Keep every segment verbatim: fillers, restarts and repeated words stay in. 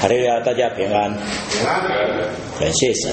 哈利路亚，大家平安。 平安。 感谢神。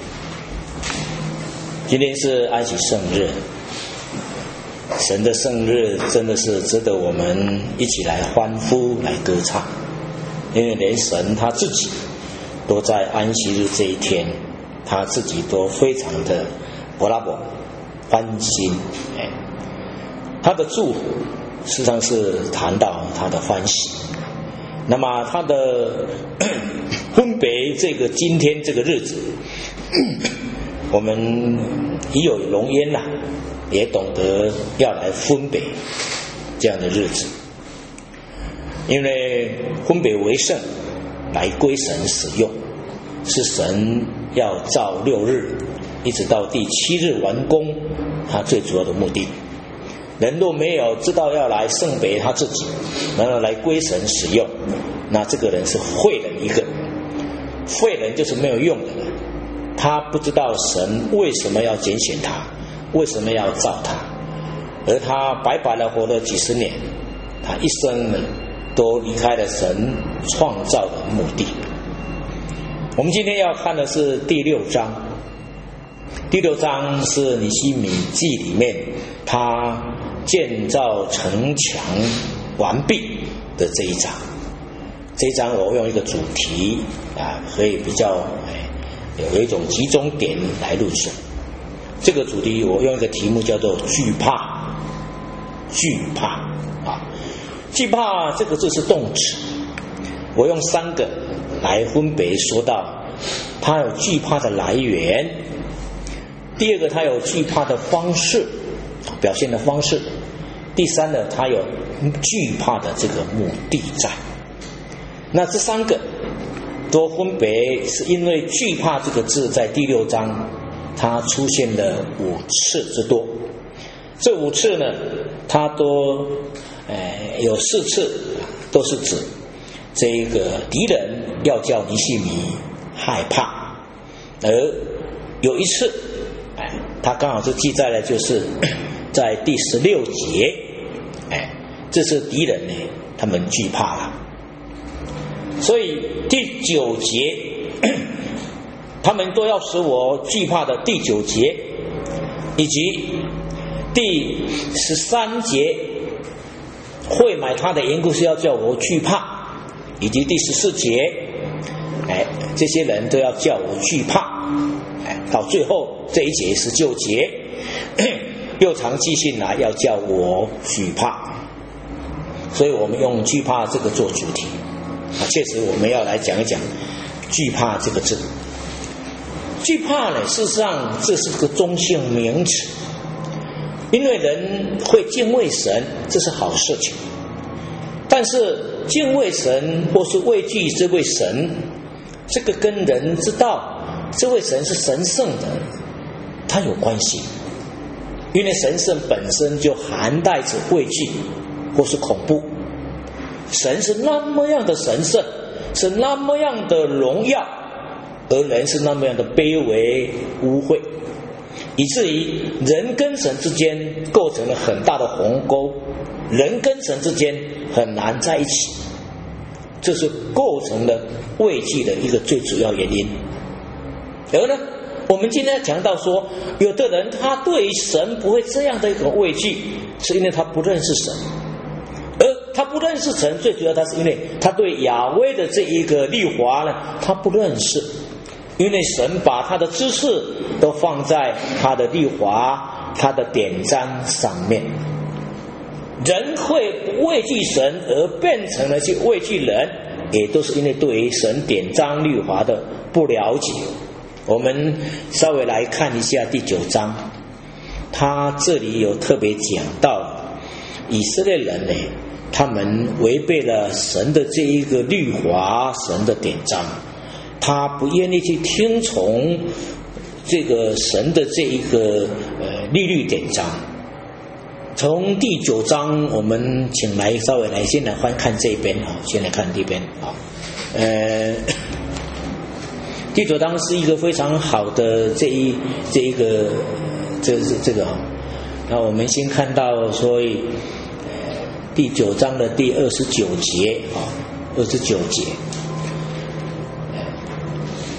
今天是安息圣日，神的圣日真的是值得我们一起来欢呼、来歌唱，因为连神他自己都在安息日这一天，他自己都非常的伯拉伯欢心。哎，他的祝福实际上是谈到他的欢喜。那么他的分别这个今天这个日子，我们已有容焉了，也懂得要来分别这样的日子，因为分别为圣，来归神使用，是神要造六日一直到第七日完工，他最主要的目的。人若没有知道要来圣别他自己，然后来归神使用，那这个人是废人一个。废人就是没有用的人，他不知道神为什么要拣选他，为什么要造他，而他白白的活了几十年，他一生呢都离开了神创造的目的。我们今天要看的是第六章，第六章是尼希米记里面他建造城墙完毕的这一章。这一章我用一个主题啊，可以比较哎有一种集中点来入手。这个主题我用一个题目叫做惧怕。惧怕啊，惧怕这个字是动词，我用三个来分别说到它有惧怕的来源，第二个它有惧怕的方式，表现的方式，第三呢它有惧怕的这个目的在。那这三个都分别是因为惧怕这个字在第六章它出现了五次之多，这五次呢它都、呃、有四次都是指这个敌人要叫尼希米害怕，而有一次哎，它刚好是记载了就是在第十六节，哎，这是敌人呢他们惧怕了。所以第九节他们都要使我惧怕的第九节，以及第十三节会买他的缘故是要叫我惧怕，以及第十四节哎，这些人都要叫我惧怕，哎，到最后这一节十九节又常寄信来要叫我惧怕。所以我们用惧怕这个做主题啊，确实我们要来讲一讲惧怕这个字。惧怕呢，事实上这是个中性名词，因为人会敬畏神，这是好事情。但是敬畏神或是畏惧这位神，这个跟人知道这位神是神圣的，它有关系。因为神圣本身就含带着畏惧或是恐怖。神是那么样的神圣，是那么样的荣耀，而人是那么样的卑微污秽，以至于人跟神之间构成了很大的鸿沟，人跟神之间很难在一起，这是构成了畏惧的一个最主要原因。而呢我们今天讲到说，有的人他对于神不会这样的一个畏惧，是因为他不认识神。而他不认识神，最主要他是因为他对亚威的这一个律法呢他不认识，因为神把他的知识都放在他的律法他的典章上面。人会畏惧神而变成了去畏惧人，也都是因为对于神典章律法的不了解。我们稍微来看一下第九章，他这里有特别讲到以色列人呢，他们违背了神的这一个律法，神的典章，他不愿意去听从这个神的这一个呃律律典章。从第九章我们请来稍微来先来翻看这边啊，先来看这边啊，呃第九章是一个非常好的这一这一个这这这个啊，那我们先看到所以第九章的第二十九节啊，二十九节，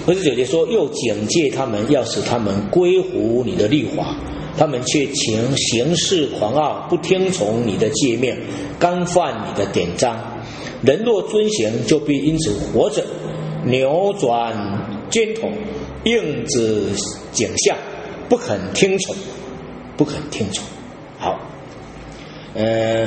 二十九节说，又警戒他们，要使他们归服你的律法，他们却行行事狂傲，不听从你的诫命，干犯你的典章。人若遵行，就必因此活着。扭转肩头，应子景象，不肯听从，不肯听从。好，呃，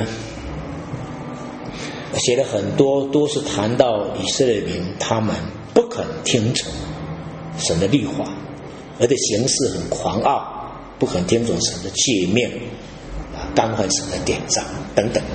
写了很多，都是谈到以色列民他们不肯听从神的律法，而且行事很狂傲，不肯听从神的诫命，啊，干犯神的典章等等。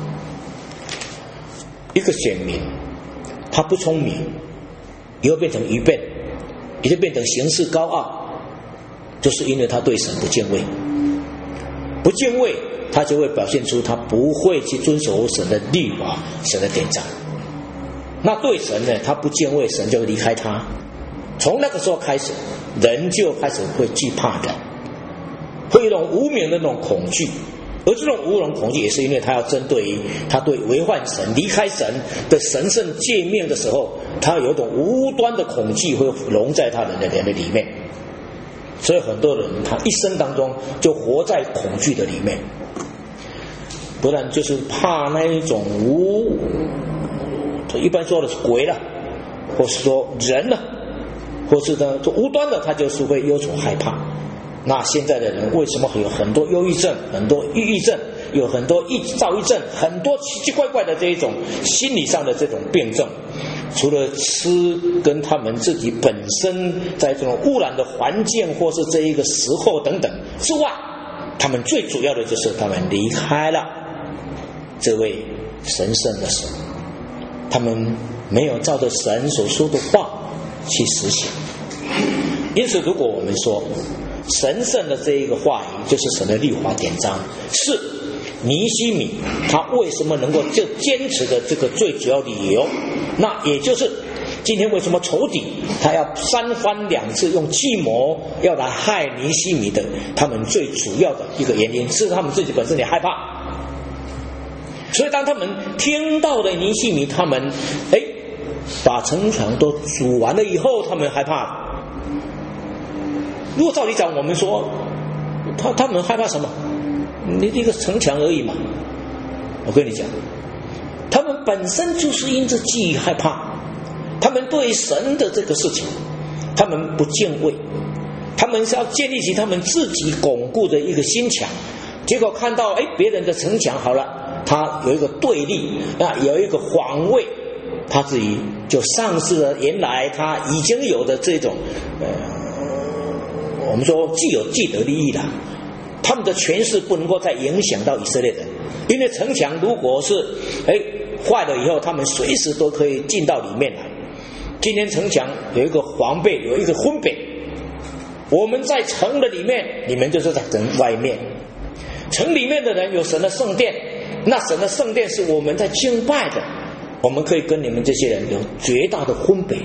一个选民，他不聪明，以后变成愚笨，也就变成行事高傲，就是因为他对神不敬畏。不敬畏，他就会表现出他不会去遵守神的律法、神的典章。那对神呢，他不敬畏，神就会离开他。从那个时候开始，人就开始会惧怕人，会有一种无名的那种恐惧。而这种无名恐惧，也是因为他要针对于他对违反神、离开神的神圣诫命的时候，他有一种无端的恐惧会融在他人的人的里面。所以很多人他一生当中就活在恐惧的里面，不然就是怕那一种无，一般说的是鬼了，或是说人了，或是呢无端的，他就是会有种害怕。那现在的人为什么会有很多忧郁症、很多抑郁症、有很多抑躁郁症、很多奇奇怪怪的这一种心理上的这种病症？除了吃跟他们自己本身在这种污染的环境或是这一个时候等等之外，他们最主要的就是他们离开了这位神圣的神，他们没有照着神所说的话去实行。因此如果我们说神圣的这一个话语就是神的律法典章，是尼希米他为什么能够就坚持的这个最主要理由，那也就是今天为什么仇敌他要三番两次用计谋要来害尼希米的他们最主要的一个原因，是他们自己本身也害怕。所以当他们听到的尼希米他们哎把城墙都筑完了以后，他们害怕。如果照理讲，我们说他他们害怕什么？你一个城墙而已嘛。我跟你讲，他们本身就是因着记忆害怕，他们对神的这个事情他们不敬畏，他们是要建立起他们自己巩固的一个心墙，结果看到哎别人的城墙好了，他有一个对立，啊有一个防卫，他自己就丧失了原来他已经有的这种呃我们说既有既得利益了，他们的权势不能够再影响到以色列人，因为城墙如果是哎坏了以后，他们随时都可以进到里面来。今天城墙有一个防备，有一个分别，我们在城的里面，你们就是在城外面。城里面的人有神的圣殿，那神的圣殿是我们在敬拜的，我们可以跟你们这些人有绝大的分别。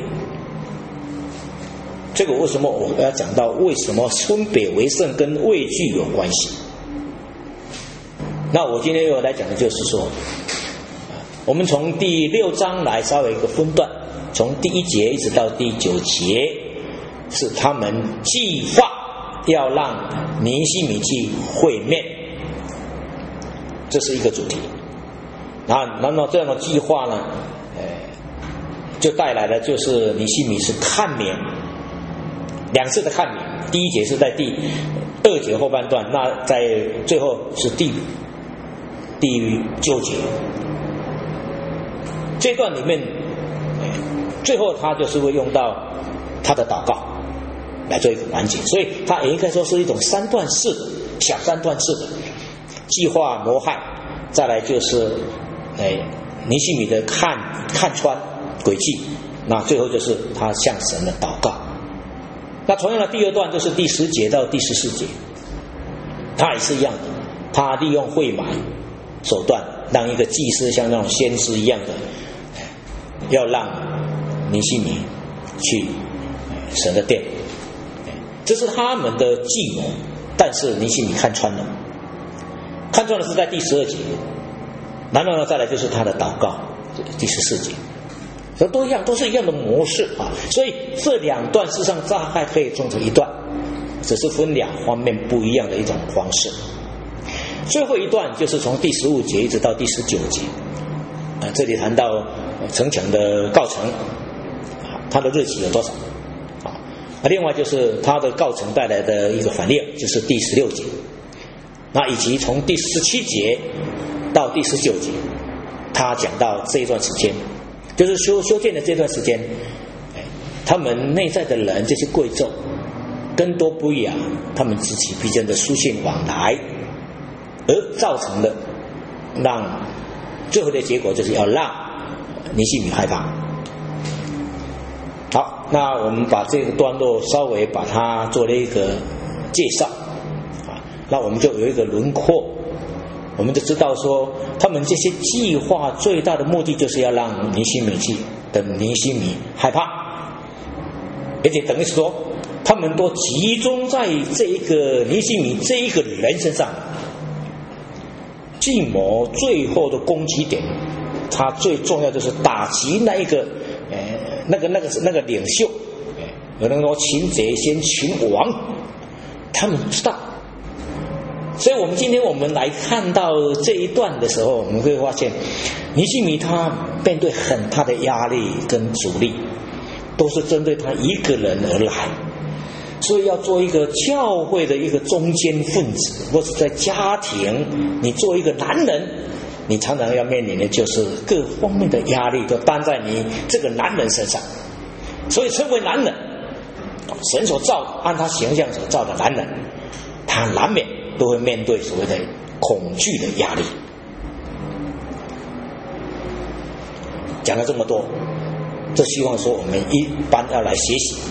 这个为什么我要讲到为什么分别为圣跟畏惧有关系？那我今天又来讲的就是说，我们从第六章来稍微一个分段，从第一节一直到第九节，是他们计划要让尼希米去会面，这是一个主题。那难道这样的计划呢，呃，就带来了就是尼希米是看明。两次的看明，第一节是在第二节后半段，那在最后是第第九节。这段里面，最后他就是会用到他的祷告来做一个完结，所以他也应该说是一种三段式的小三段式的计划谋害，再来就是哎尼希米的看看穿诡计，那最后就是他向神的祷告。那同样的第二段就是第十节到第十四节，他也是一样的，他利用会买手段，让一个祭司像那种先知一样的，要让尼希米去神的殿，这是他们的计谋。但是尼希米看穿了，看穿了是在第十二节，然后呢再来就是他的祷告，第十四节。 这都一样，都是一样的模式啊。所以这两段事实上大概可以做成一段，只是分两方面不一样的一种方式。最后一段就是从第十五节一直到第十九节，啊，这里谈到城墙的告成，它的日期有多少？啊，另外就是它的告成带来的一个反应，就是第十六节。那以及从第十七节到第十九节，他讲到这一段时间，就是修修建的这段时间，他们内在的人这些贵胄跟多不雅，他们此起彼伏的书信往来，而造成的让最后的结果就是要让尼希米害怕。好，那我们把这个段落稍微把它做了一个介绍啊，那我们就有一个轮廓，我们就知道说他们这些计划最大的目的就是要让尼希米去等尼希米害怕，而且等于是说他们都集中在这一个尼希米这一个人身上。计谋最后的攻击点，它最重要就是打击那一个呃那个那个那个领袖，有人说擒贼先擒王，他们知道。所以我们今天我们来看到这一段的时候，我们会发现尼希米他面对很大的压力跟阻力，都是针对他一个人而来。所以要做一个教会的一个中间分子，或者在家庭你做一个男人，你常常要面临的就是各方面的压力都担在你这个男人身上。所以称为男人，神所造按他形象所造的男人，他难免都会面对所谓的恐惧的压力。讲了这么多，就希望说我们一般要来学习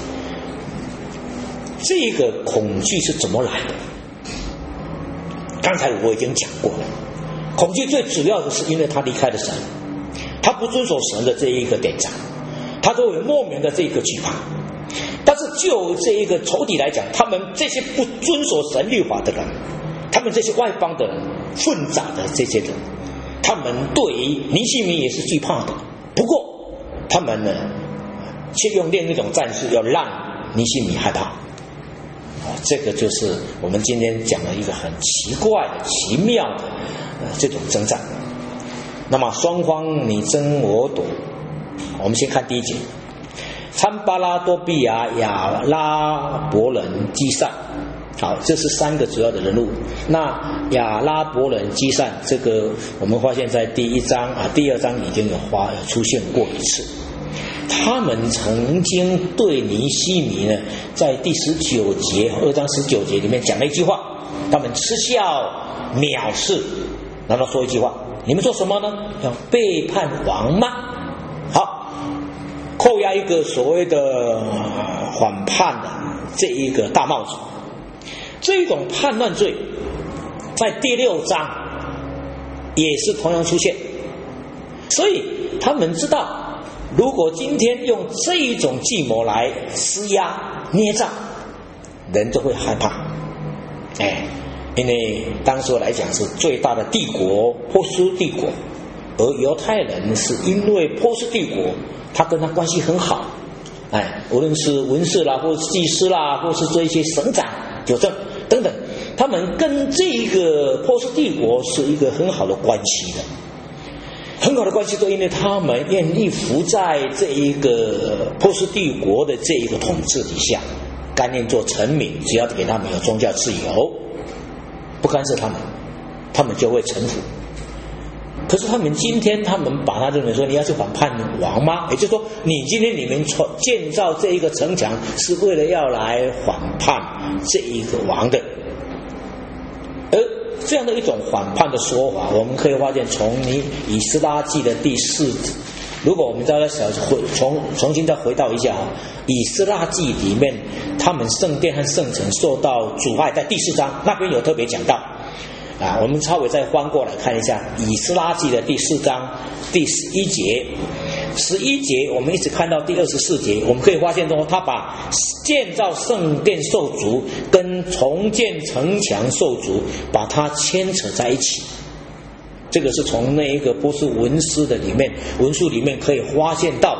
这个恐惧是怎么来的。刚才我已经讲过了，恐惧最主要的是因为他离开了神，他不遵守神的这一个典章，他都有莫名的这个惧怕。但是就这一个仇敌来讲，他们这些不遵守神律法的人，他们这些外邦的人，混杂的这些人，他们对于尼希米也是惧怕的。不过他们呢，却用另一种战术要让尼希米害怕。这个就是我们今天讲的一个很奇怪的奇妙的、呃、这种征战。那么双方你争我夺，我们先看第一节，参巴拉多比亚、亚拉伯人基散。好，这是三个主要的人物。那亚拉伯人基散，这个我们发现在第一章啊、第二章已经有花有出现过一次。他们曾经对尼希米呢，在第十九节二章十九节里面讲了一句话，他们嗤笑藐视，然后说一句话，你们做什么呢？要背叛王吗？好，扣押一个所谓的反叛的这一个大帽子。这种叛乱罪在第六章也是同样出现，所以他们知道，如果今天用这一种计谋来施压捏造，人就会害怕。哎，因为当时来讲是最大的帝国波斯帝国，而犹太人是因为波斯帝国他跟他关系很好，哎，无论是文士啦，或是祭司啦，或是这一些省长、九政等等，他们跟这个波斯帝国是一个很好的关系的。很好的关系，都因为他们愿意服在这一个波斯帝国的这一个统治底下，甘愿做臣民，只要给他们有宗教自由，不干涉他们，他们就会臣服。可是他们今天，他们把他认为说，你要去反叛王吗？也就是说，你今天你们建造这一个城墙，是为了要来反叛这一个王的。而这样的一种反叛的说法，我们可以发现从你以斯拉记的第四，如果我们再小回重重新再回到一下以斯拉记里面，他们圣殿和圣城受到阻碍，在第四章那边有特别讲到啊，我们稍微再翻过来看一下以斯拉记的第四章第十一节。十一节我们一直看到第二十四节，我们可以发现说，他把建造圣殿受阻跟重建城墙受阻把它牵扯在一起。这个是从那一个波斯文书的里面文书里面可以发现到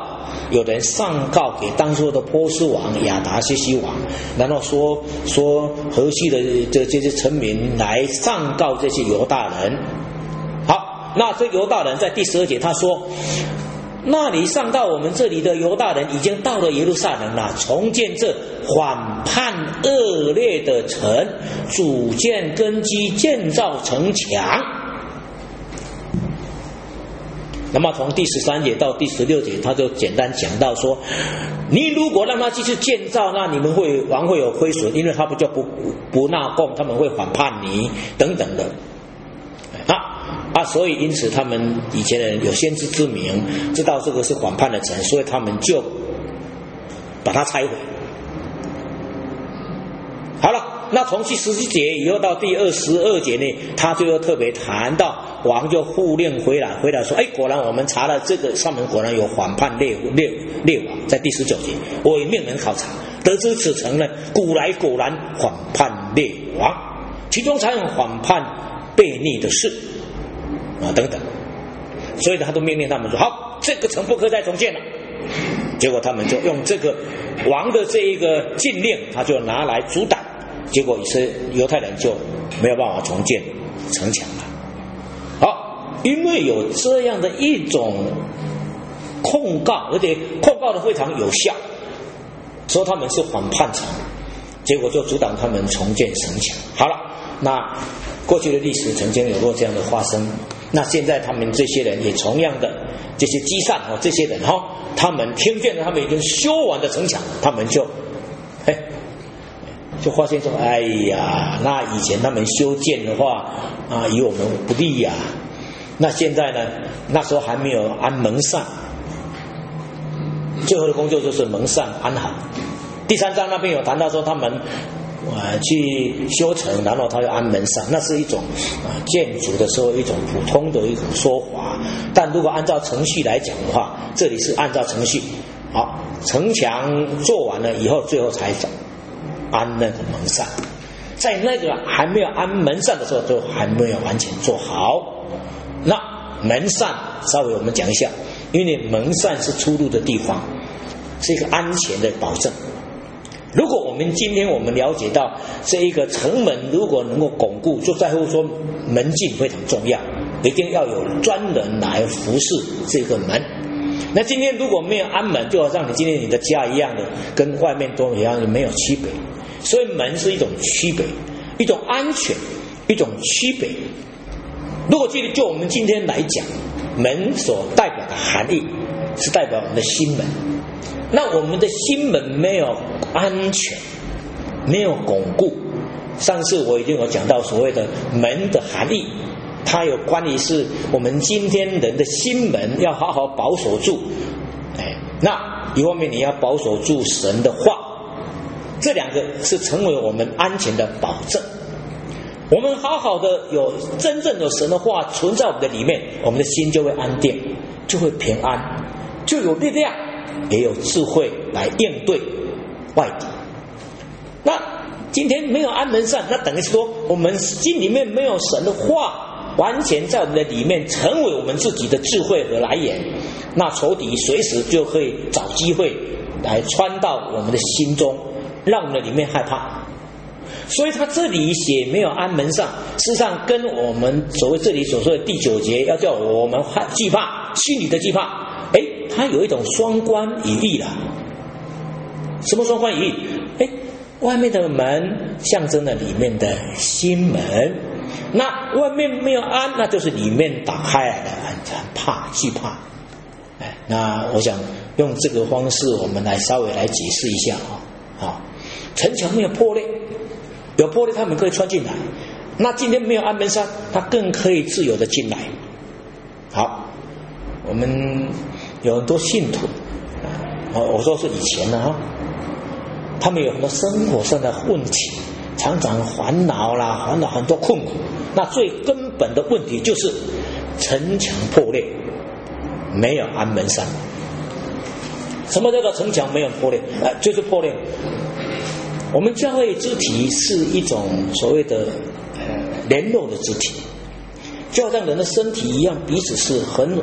有人上告给当初的波斯王亚达薛西王，然后说说河西的这这些臣民来上告这些犹大人。好，那这犹大人在第十二节他说，那里上到我们这里的犹大人已经到了耶路撒冷了，重建这缓叛恶劣的城，组建根基，建造城墙。那么从第十三节到第十六节，他就简单讲到说，你如果让他继续建造，那你们会王会有亏损，因为他不就不不纳贡，他们会反叛你等等的啊啊，所以因此他们以前的人有先知之明，知道这个是反叛的城，所以他们就把它拆毁。好了，那从第十七节以后到第二十二节呢，他最后特别谈到王就复令回来，回来说，哎，果然我们查了这个上面果然有反叛列列列王，在第十九节，我也命人考察，得知此城呢，古来果然反叛列王，其中常有反叛悖逆的事啊等等，所以他都命令他们说，好，这个城不可再重建了。结果他们就用这个王的这一个禁令，他就拿来阻挡，结果以色列犹太人就没有办法重建城墙了。好，因为有这样的一种控告，而且控告的非常有效，说他们是反叛城，结果就阻挡他们重建城墙。好了，那过去的历史曾经有过这样的发生，那现在他们这些人也同样的这些积善哦，这些人哈、哦，他们听见了他们已经修完的城墙，他们就哎就发现说，哎呀，那以前他们修建的话啊，与我们不利呀、啊。那现在呢，那时候还没有安门扇，最后的工作就是门扇安好。第三章那边有谈到说他们啊去修城，然后他要安门扇，那是一种啊建筑的时候一种普通的一种说法。但如果按照程序来讲的话，这里是按照程序，好，城墙做完了以后，最后才安那个门扇。在那个还没有安门扇的时候，都还没有完全做好。那门扇稍微我们讲一下，因为门扇是出入的地方，是一个安全的保证。如果我们今天我们了解到这一个城门如果能够巩固，就在乎说门禁非常重要，一定要有专人来服侍这个门。那今天如果没有安门，就好像你今天你的家一样的，跟外面都一样，没有区别。所以门是一种区别，一种安全，一种区别。如果就就我们今天来讲，门所代表的含义是代表我们的心门。那我们的心门没有安全，没有巩固。上次我已经有讲到所谓的门的含义，它有关于是我们今天人的心门要好好保守住。哎，那一方面你要保守住神的话，这两个是成为我们安全的保证。我们好好的有真正有神的话存在我们的里面，我们的心就会安定，就会平安，就有力量，也有智慧来应对外敌。那今天没有安门扇，那等于说我们心里面没有神的话完全在我们的里面成为我们自己的智慧和来源，那仇敌随时就可以找机会来穿到我们的心中，让我们的里面害怕。所以他这里写没有安门扇，事实上跟我们所谓这里所说的第九节要叫我们惧怕，心里的惧怕，哎，它有一种双关语义了。什么双关语义？哎，外面的门象征了里面的心门，那外面没有安，那就是里面打开来的，很很怕惧怕。哎，那我想用这个方式，我们来稍微来解释一下啊。好，城墙没有破裂。有玻璃他们可以穿进来，那今天没有安门扇，他更可以自由的进来。好，我们有很多信徒啊，我说是以前的哈，他们有很多生活上的问题，常常烦恼啦，烦恼很多困苦。那最根本的问题就是城墙破裂，没有安门扇。什么叫做城墙没有破裂？啊，就是破裂。我们教会肢体是一种所谓的呃联络的肢体，就好像人的身体一样，彼此是很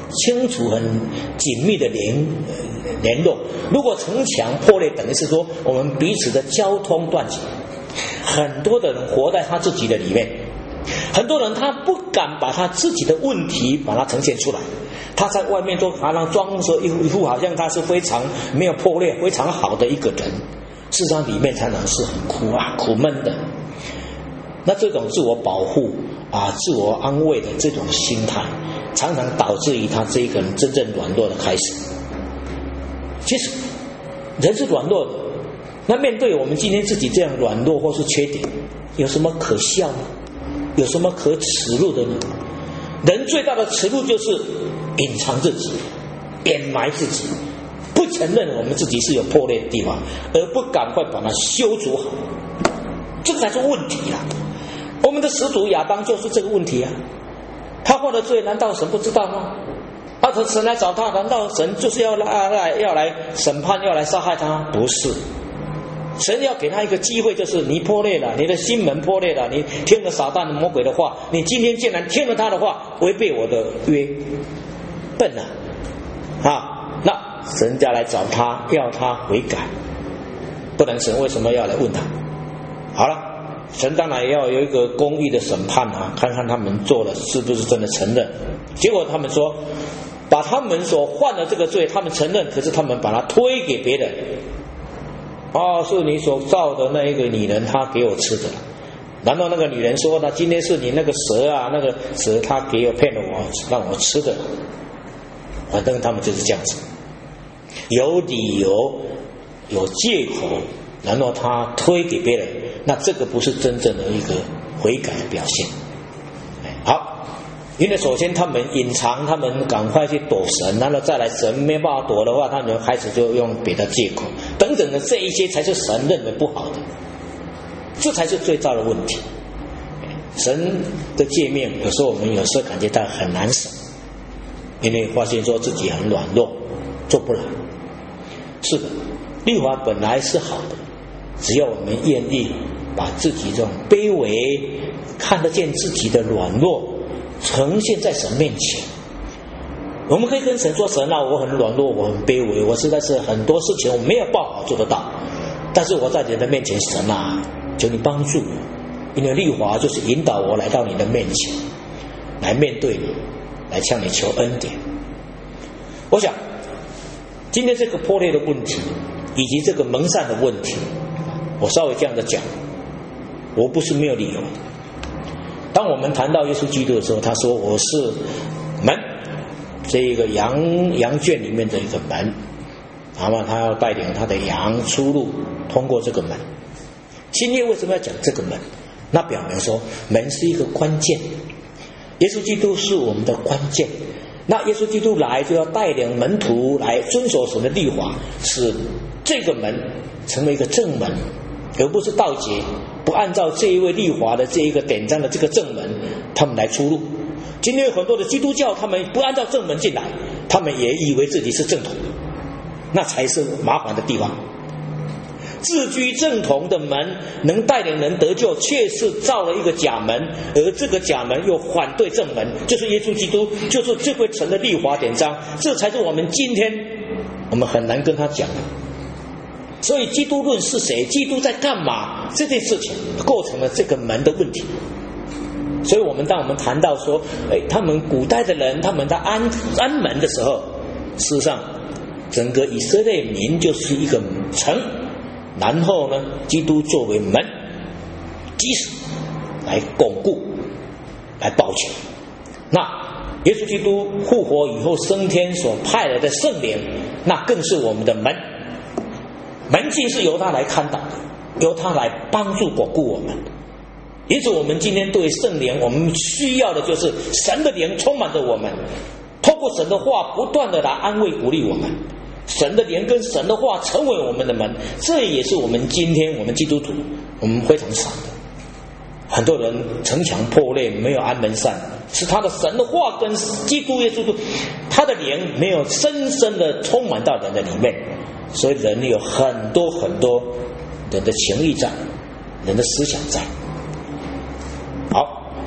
清楚、很紧密的联联络。如果城墙破裂，等于是说我们彼此的交通断绝。很多的人活在他自己的里面，很多人他不敢把他自己的问题把它呈现出来，他在外面都好像装着一副一副好像他是非常没有破裂、非常好的一个人，事实上里面常常是很苦啊、苦闷的。那这种自我保护啊、自我安慰的这种心态，常常导致于他这一个人真正软弱的开始。其实人是软弱的，那面对我们今天自己这样软弱或是缺点，有什么可笑呢？有什么可耻辱的呢？人最大的耻辱就是隐藏自己，掩埋自己，不承认我们自己是有破裂的地方，而不赶快把它修筑好，这个才是问题啊！我们的始祖亚当就是这个问题啊！他犯了罪，难道神不知道吗？啊，神来找他，难道神就是要来来要来审判，要来杀害他？不是，神要给他一个机会，就是你破裂了，你的心门破裂了，你听了撒旦魔鬼的话，你今天竟然听了他的话，违背我的约，笨啊！啊，那神家来找他，要他悔改，不然神为什么要来问他？好了，神当然也要有一个公义的审判啊，看看他们做了是不是真的承认。结果他们说，把他们所犯的这个罪，他们承认，可是他们把它推给别人。哦，是你所造的那一个女人，她给我吃的。难道那个女人说，那今天是你那个蛇啊，那个蛇她给我骗了我，让我吃的。反正他们就是这样子，有理由，有借口，然后他推给别人，那这个不是真正的一个悔改的表现。好，因为首先他们隐藏，他们赶快去躲神，然后再来神没办法躲的话，他们开始就用别的借口等等的，这一些才是神认为不好的，这才是最大的问题。神的诫命有时候我们有时候感觉到很难守，因为发现说自己很软弱，做不来。是的，律法本来是好的，只要我们愿意把自己这种卑微，看得见自己的软弱呈现在神面前，我们可以跟神说，神啊，我很软弱，我很卑微，我实在是很多事情我没有办法做得到，但是我在你的面前，神啊，求你帮助我，因为律法就是引导我来到你的面前，来面对你，来向你求恩典。我想今天这个破裂的问题以及这个蒙善的问题，我稍微这样的讲，我不是没有理由。当我们谈到耶稣基督的时候，他说我是门，这一个羊羊圈里面的一个门，那么他要带领他的羊出入，通过这个门。新约为什么要讲这个门？那表明说门是一个关键，耶稣基督是我们的关键。那耶稣基督来就要带领门徒来遵守神的律法，使这个门成为一个正门，而不是盗贼，不按照这一位律法的这一个典章的这个正门他们来出入。今天有很多的基督教，他们不按照正门进来，他们也以为自己是正统，那才是麻烦的地方。自居正统的门能带领人得救，却是造了一个假门，而这个假门又反对正门，就是耶稣基督，就是这位神的律法典章，这才是我们今天我们很难跟他讲的。所以基督论是谁，基督在干嘛，这件事情构成了这个门的问题。所以我们当我们谈到说，哎，他们古代的人他们在安安门的时候，事实上整个以色列民就是一个城，然后呢，基督作为门基石来巩固，来保全。那耶稣基督复活以后升天所派来的圣灵，那更是我们的门，门禁是由他来看导的，由他来帮助巩固我们。因此我们今天对圣灵，我们需要的就是神的灵充满着我们，透过神的话不断的来安慰鼓励我们，神的灵跟神的话成为我们的门，这也是我们今天我们基督徒我们非常少的。很多人城墙破裂，没有安门扇，是他的神的话跟基督耶稣他的灵没有深深的充满到人的里面，所以人有很多很多人的情谊在，人的思想在。好，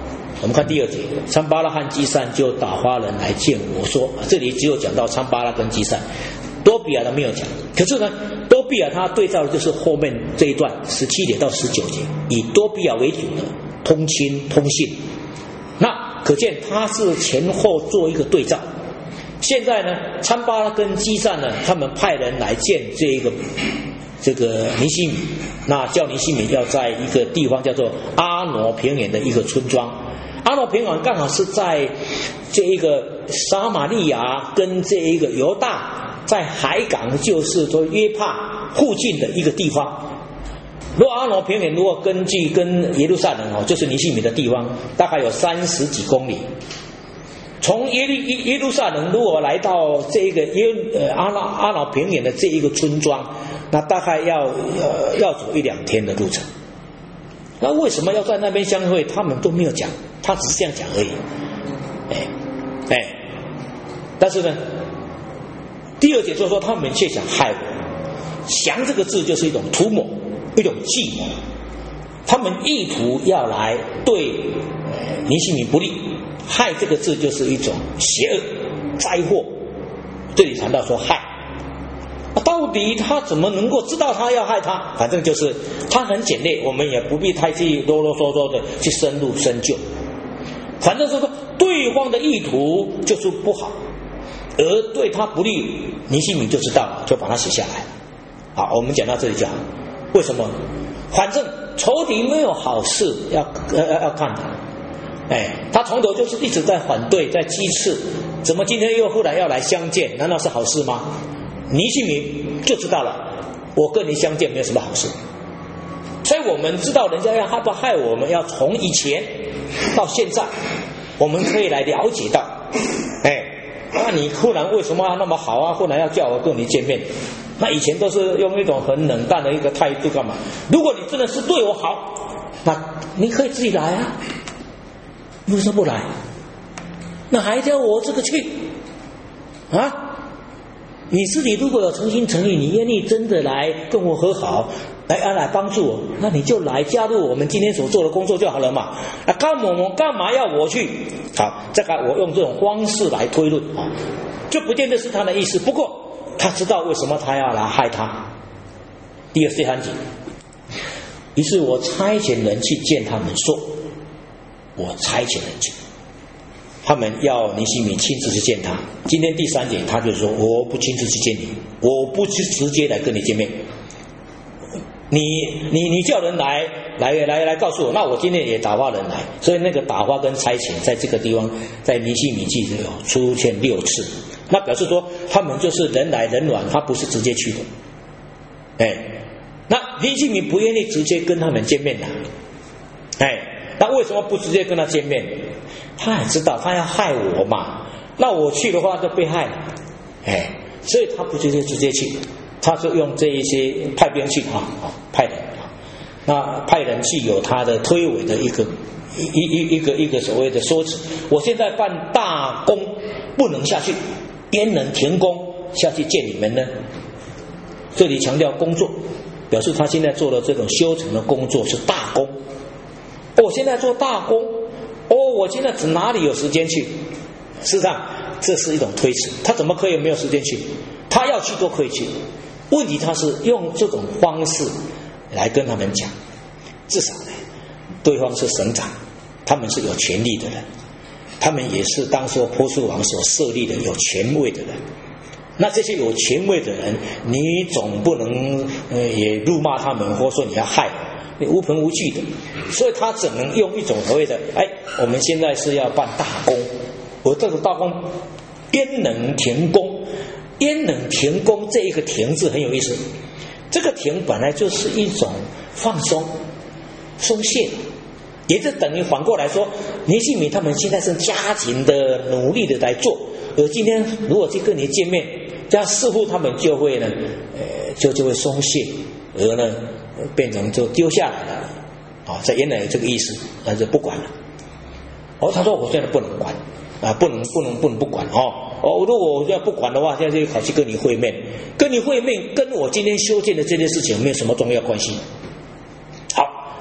我们看第二节，参巴拉和基善就打发人来见我说，这里只有讲到参巴拉跟基善，多比亚都没有讲。可是呢，多比亚他对照的就是后面这一段十七节到十九节，以多比亚为主的通亲通信，那可见他是前后做一个对照。现在呢，参巴拉跟基善呢，他们派人来见这个这个尼西米，那叫尼西米要在一个地方叫做阿挪平原的一个村庄。阿挪平原刚好是在这一个撒玛利亚跟这一个犹大在海港，就是说约帕附近的一个地方。如果阿挪平原如果根据跟耶路撒冷哦，就是尼西米的地方，大概有三十几公里。从耶路耶路撒冷如果来到这个耶呃阿拉阿挪平原的这一个村庄，那大概要呃要走一两天的路程。那为什么要在那边相会？他们都没有讲，他只是这样讲而已。哎哎，但是呢，第二节就说他们却想害我。降这个字就是一种图谋，一种计谋。他们意图要来对呃尼西米不利。害这个字就是一种邪恶灾祸，这里谈到说害，到底他怎么能够知道他要害他？反正就是他很简略，我们也不必太去啰啰嗦嗦的去深入深究。反正是说对方的意图就是不好，而对他不利，尼西米就知道了，就把它写下来。好，我们讲到这里就好。为什么？反正仇敌没有好事要要要看他。哎，他从头就是一直在反对，在讥刺，怎么今天又忽然要来相见？难道是好事吗？尼西米就知道了，我跟你相见没有什么好事。所以我们知道人家要害不害我们，要从以前到现在，我们可以来了解到，哎，那你忽然为什么那么好啊？忽然要叫我跟你见面？那以前都是用一种很冷淡的一个态度干嘛？如果你真的是对我好，那你可以自己来啊。为什么不来？那还叫我这个去啊？你自己如果有诚心诚意，你愿意真的来跟我和好，来啊来帮助我，那你就来加入我们今天所做的工作就好了嘛。啊，干嘛我干嘛要我去？好，这个我用这种方式来推论啊，就不见得是他的意思。不过他知道为什么他要来害他。第二十三节，于是我差遣人去见他们说。我差遣人去，他们要尼西米亲自去见他。今天第三点，他就说我不亲自去见你，我不直接来跟你见面。你你你叫人来来来来告诉我，那我今天也打发人来。所以那个打发跟差遣在这个地方，在尼西米记有出现六次，那表示说他们就是人来人往，他不是直接去的。哎，那尼西米不愿意直接跟他们见面的，哎。那为什么不直接跟他见面？他也知道他要害我嘛，那我去的话就被害了，哎，所以他不直接直接去，他就用这一些派兵去啊，派人啊，那派人去有他的推诿的一个一一一个一个所谓的说辞。我现在办大工不能下去，焉能停工下去见你们呢？这里强调工作，表示他现在做的这种修成的工作是大工。我现在做大工，哦，我现在只哪里有时间去？事实上，这是一种推辞。他怎么可以没有时间去？他要去都可以去。问题他是用这种方式来跟他们讲，至少呢，对方是省长，他们是有权力的人，他们也是当初波斯王所设立的有权位的人。那这些有权位的人，你总不能呃也辱骂他们，或者说你要害我。你无凭无据的，所以他只能用一种所谓的，哎，我们现在是要办大工，我这个大工焉能停工？焉能停工？这一个停字很有意思，这个停本来就是一种放松、松懈，也就等于反过来说，尼西米他们现在是加紧的努力的来做，而今天如果去跟你见面，这样似乎他们就会呢，呃，就就会松懈，而呢。变成就丢下来了，啊，这原来有这个意思，那就不管了。哦，他说我现在不能管，啊，不能不能不能不管哦。哦，如果我现在不管的话，现在就跑去跟你会面，跟你会面跟我今天修建的这件事情没有什么重要关系。好，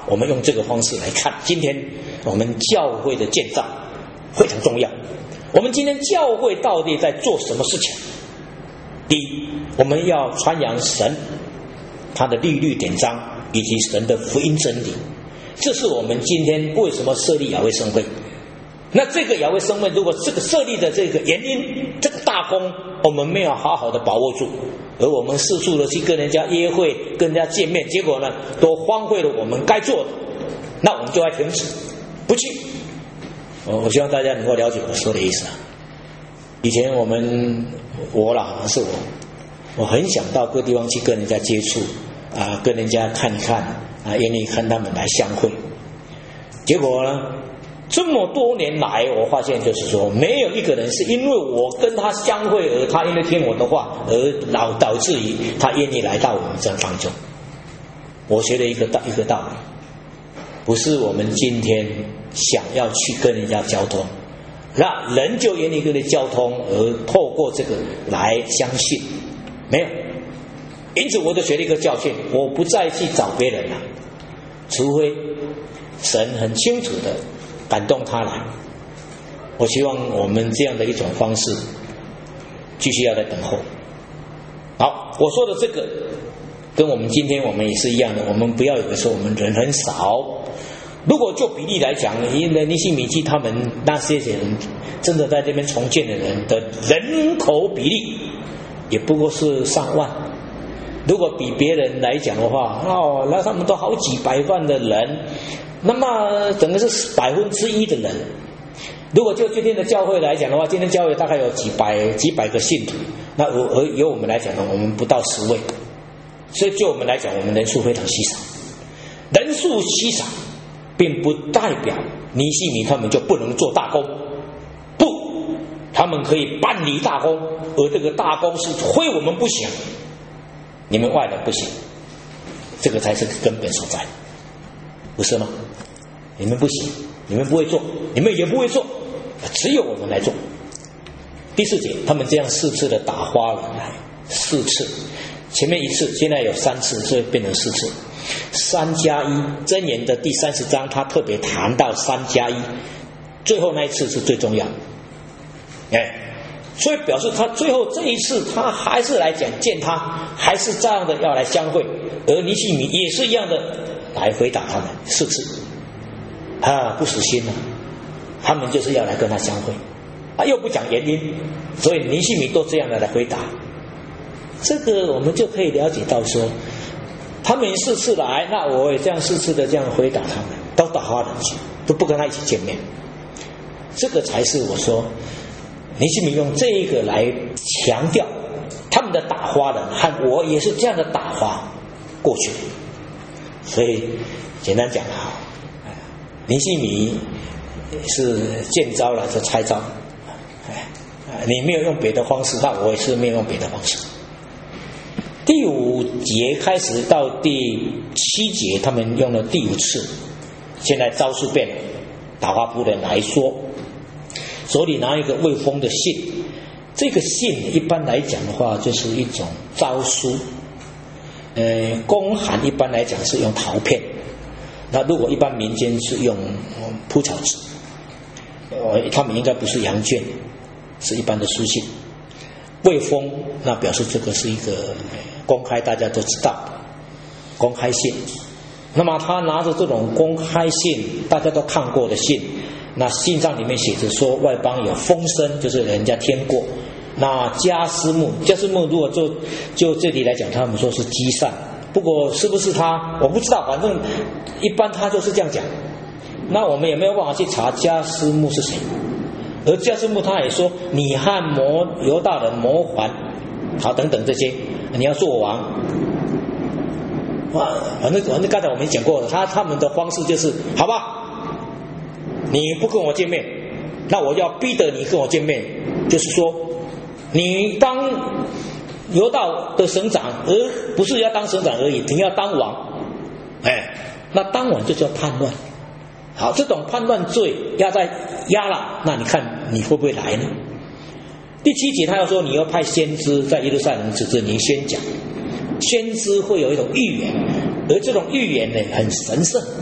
我们用这个方式来看，今天我们教会的建造非常重要。我们今天教会到底在做什么事情？第一，我们要传扬神他的律律典章以及神的福音真理，这是我们今天为什么设立雅威圣会。那这个雅威圣会如果这个设立的这个原因，这个大功我们没有好好的把握住，而我们四处的去跟人家约会跟人家见面，结果呢都荒废了我们该做的，那我们就要停止不去。我希望大家能够了解我说的意思啊。以前我们我啦是我我很想到各地方去跟人家接触啊，跟人家看一看啊，愿意看他们来相会。结果呢这么多年来，我发现就是说，没有一个人是因为我跟他相会而他因为听我的话而导导致于他愿意来到我们这当中。我学了一个道一个道理，不是我们今天想要去跟人家交通，那人就愿意跟你交通，而透过这个来相信，没有。因此，我就学了一个教训，我不再去找别人了，除非神很清楚的感动他来。我希望我们这样的一种方式继续要在等候。好，我说的这个跟我们今天我们也是一样的，我们不要有的时候我们人很少。如果就比例来讲，因为尼西米记他们那些人真的在这边重建的人的人口比例也不过是上万。如果比别人来讲的话，哦，那他们都好几百万的人，那么整个是百分之一的人。如果就今天的教会来讲的话，今天教会大概有几百几百个信徒，那而由我们来讲呢，我们不到十位，所以就我们来讲，我们人数非常稀少。人数稀少，并不代表尼西米他们就不能做大功，不，他们可以办理大功，而这个大功是非我们不行，你们外人不行，这个才是根本所在，不是吗？你们不行，你们不会做，你们也不会做，只有我们来做。第四节，他们这样四次的打发人来，四次，前面一次，现在有三次，所以变成四次。三加一，箴言的第三十章，他特别谈到三加一，最后那一次是最重要。哎，所以表示他最后这一次，他还是来讲见他，还是这样的要来相会，而尼西米也是一样的来回答他们四次。啊，不死心了，他们就是要来跟他相会，啊，又不讲原因，所以尼西米都这样的来回答。这个我们就可以了解到说，他们四次来，那我也这样四次的这样回答他们，都打发人去，都不跟他一起见面。这个才是我说尼西米用这一个来强调他们的打发人和我也是这样的打发过去。所以简单讲啊，尼西米是见招了就拆招，你没有用别的方式，那我也是没有用别的方式。第五节开始到第七节，他们用了第五次，现在招数变了，打发仆人来说，手里拿一个未封的信，这个信一般来讲的话就是一种诏书，呃，公函一般来讲是用陶片，那如果一般民间是用铺草纸，呃，他们应该不是羊圈，是一般的书信。未封，那表示这个是一个公开，大家都知道公开信。那么他拿着这种公开信，大家都看过的信，那信上里面写着说外邦有风声，就是人家听过。那迦斯木，迦斯木如果就就这里来讲，他们说是积善，不过是不是他我不知道，反正一般他就是这样讲。那我们也没有办法去查迦斯木是谁。而迦斯木他也说，你和摩犹大人摩还，好等等这些，你要做王。哇，反正反正刚才我们讲过了，他他们的方式就是，好吧，你不跟我见面，那我要逼得你跟我见面，就是说，你当犹大的省长，而不是要当省长而已，你要当王，哎，那当王就叫叛乱。好，这种叛乱罪压在压了，那你看你会不会来呢？第七节他要说，你要派先知在耶路撒冷指着你宣讲，先知会有一种预言，而这种预言呢很神圣，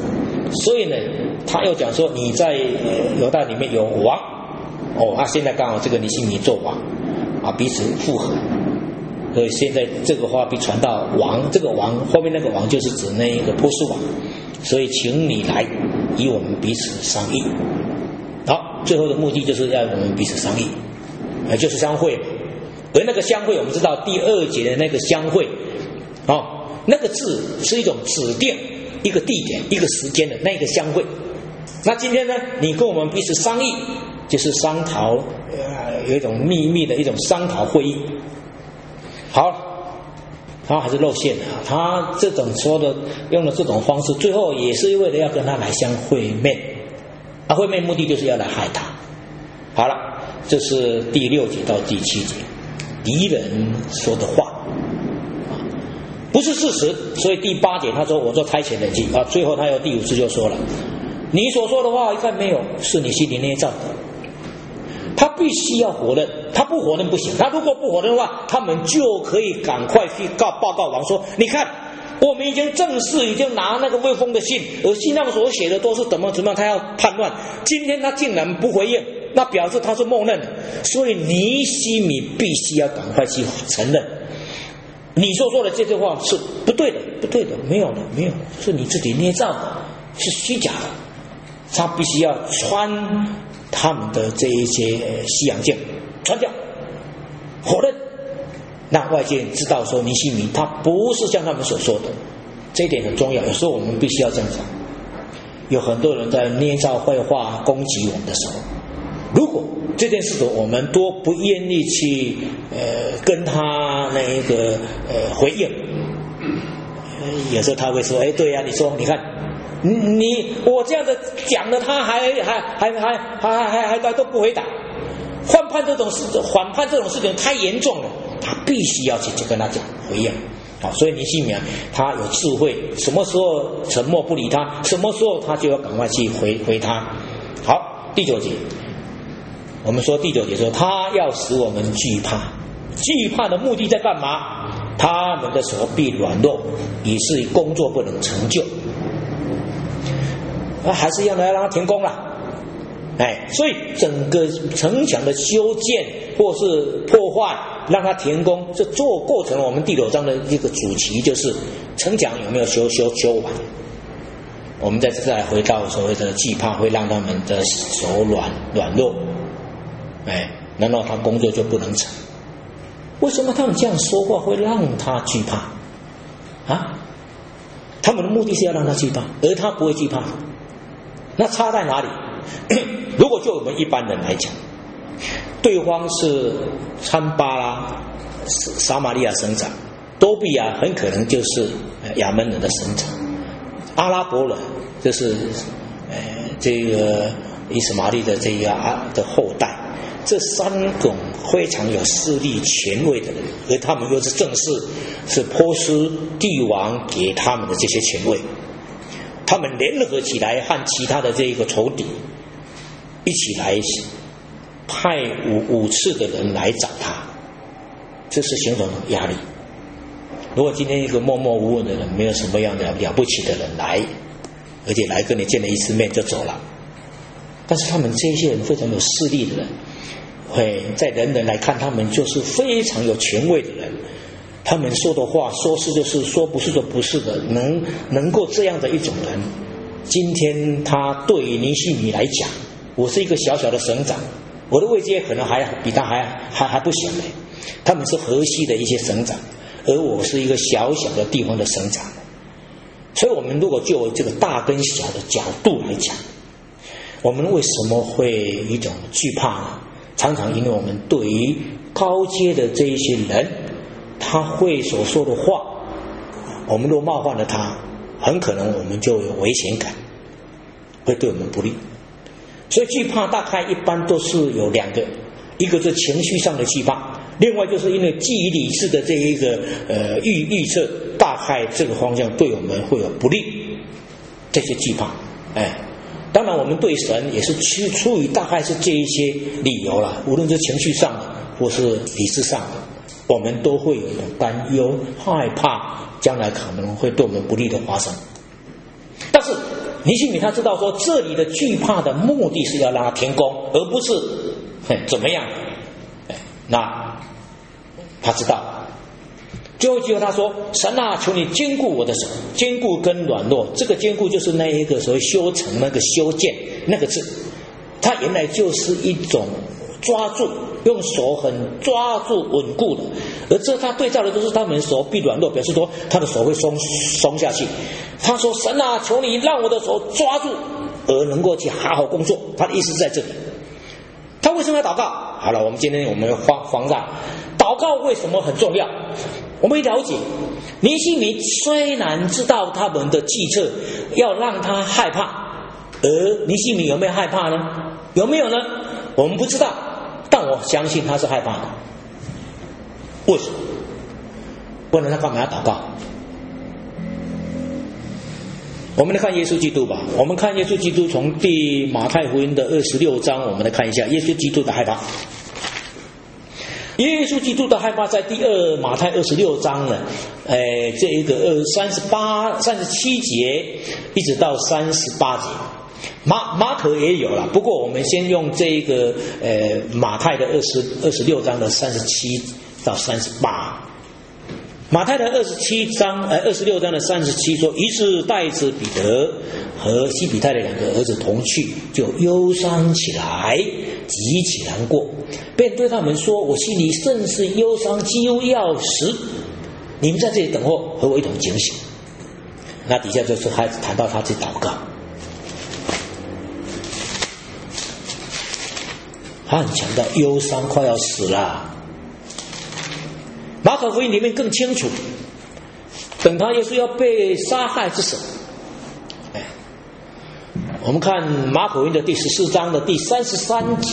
所以呢，他又讲说你在犹大里面有王，哦，啊，现在刚好这个尼希米做王，啊，彼此复合，所以现在这个话被传到王，这个王后面那个王就是指那一个波斯王，所以请你来，与我们彼此商议。好，最后的目的就是要我们彼此商议，呃，就是相会。而那个相会，我们知道第二节的那个相会，哦，那个字是一种指定一个地点、一个时间的那个相会。那今天呢，你跟我们彼此商议，就是商讨，呃，有一种秘密的一种商讨会议。好，他还是露馅了，他这种说的用了这种方式，最后也是为了要跟他来相会面，啊，会面目的就是要来害他。好了，这是第六节到第七节。敌人说的话不是事实，所以第八节他说我做差遣人去啊，最后他又第五次就说了，你所说的话一看没有，是你心里捏造的。他必须要否认，他不否认不行，他如果不否认的话，他们就可以赶快去告报告王说，你看我们已经正式已经拿那个魏风的信，而信上所写的都是怎么怎么样，他要叛乱，今天他竟然不回应，那表示他是默认的，所以尼希米必须要赶快去承认，你所说的这句话是不对的，不对的，没有的，没有，是你自己捏造的，是虚假的。他必须要穿他们的这一些西洋镜，穿掉，否认，让外界知道说尼希米他不是像他们所说的，这一点很重要。有时候我们必须要这样讲。有很多人在捏造坏话攻击我们的时候，如果这件事情我们都不愿意去呃跟他那一个呃回应，有时候他会说，哎，对呀、啊，你说，你看，你你我这样子讲了，他还还还还还还还还都不回答，换判这种事，缓判这种事情太严重了，他必须要去去跟他讲回应。好，所以尼希米他有智慧，什么时候沉默不理他，什么时候他就要赶快去回回他。好，第九节。我们说第九节说，他要使我们惧怕，惧怕的目的在干嘛？他们的手臂软弱，以致工作不能成就。那还是要来让他停工了。哎，所以整个城墙的修建或是破坏，让它停工，这做构成我们第九章的一个主题，就是城墙有没有修修修完。我们再再回到所谓的惧怕，会让他们的手软软弱。哎，难道他工作就不能成？为什么他们这样说话会让他惧怕啊？他们的目的是要让他惧怕，而他不会惧怕。那差在哪里？如果就我们一般人来讲，对方是参巴拉撒玛利亚省长，多比亚很可能就是亚门人的省长，阿拉伯人就是呃这个以斯玛利的这个啊的后代。这三种非常有势力权位的人，而他们又是正式是波斯帝王给他们的这些权位，他们联合起来和其他的这一个仇敌一起来派五五次的人来找他，这是形成压力。如果今天一个默默无闻的人，没有什么样的了不起的人来，而且来跟你见了一次面就走了，但是他们这些人非常有势力的人，会在人人来看他们就是非常有权威的人，他们说的话说是就是，说不是就不是的，能能够这样的一种人，今天他对于尼希米来讲，我是一个小小的省长，我的位阶可能还比他还还还不小呢。他们是河西的一些省长，而我是一个小小的地方的省长，所以我们如果就这个大跟小的角度来讲，我们为什么会一种惧怕呢？常常因为我们对于高阶的这一些人，他会所说的话，我们若冒犯了他，很可能我们就有危险感，会对我们不利。所以惧怕大概一般都是有两个，一个是情绪上的惧怕，另外就是因为记忆理智的这一个呃预预测，大概这个方向对我们会有不利，这些惧怕，哎。当然我们对神也是出出于大概是这一些理由了，无论是情绪上的或是理智上的，我们都会有一种担忧害怕将来可能会对我们不利的发生。但是尼希米他知道说，这里的惧怕的目的是要让他停工，而不是怎么样。那他知道。最后一句话他说：神啊，求你坚固我的手，坚固跟软弱。这个坚固就是那一个所谓修成那个修建那个字，它原来就是一种抓住，用手很抓住稳固的，而这他对照的都是他们手臂软弱，表示说他的手会松松下去。他说：神啊，求你让我的手抓住，而能够去好好工作。他的意思是在这里。他为什么要祷告？好了，我们今天我们放放大祷告为什么很重要。我们了解，尼希米虽然知道他们的计策要让他害怕，而尼希米有没有害怕呢？有没有呢？我们不知道，但我相信他是害怕的。为什么？问了他干嘛要祷告？我们来看耶稣基督吧。我们看耶稣基督从第马太福音的二十六章，我们来看一下耶稣基督的害怕。耶稣基督的害怕在第二马太二十六章呢，呃，这一个二三十八、三十七节一直到三十八节，马马可也有了，不过我们先用这一个呃马太的二十二十六章的三十七到三十八。马太的二十七章，呃，二十六章的三十七说，于是带着彼得和西比太的两个儿子同去，就忧伤起来，极其难过，便对他们说：我心里甚是忧伤，几乎要死。你们在这里等候，和我一同警醒。那底下就是还谈到他去祷告，他很强调忧伤，快要死了。马可福音里面更清楚，等他耶稣要被杀害之时，哎，我们看马可福音的第十四章的第三十三节，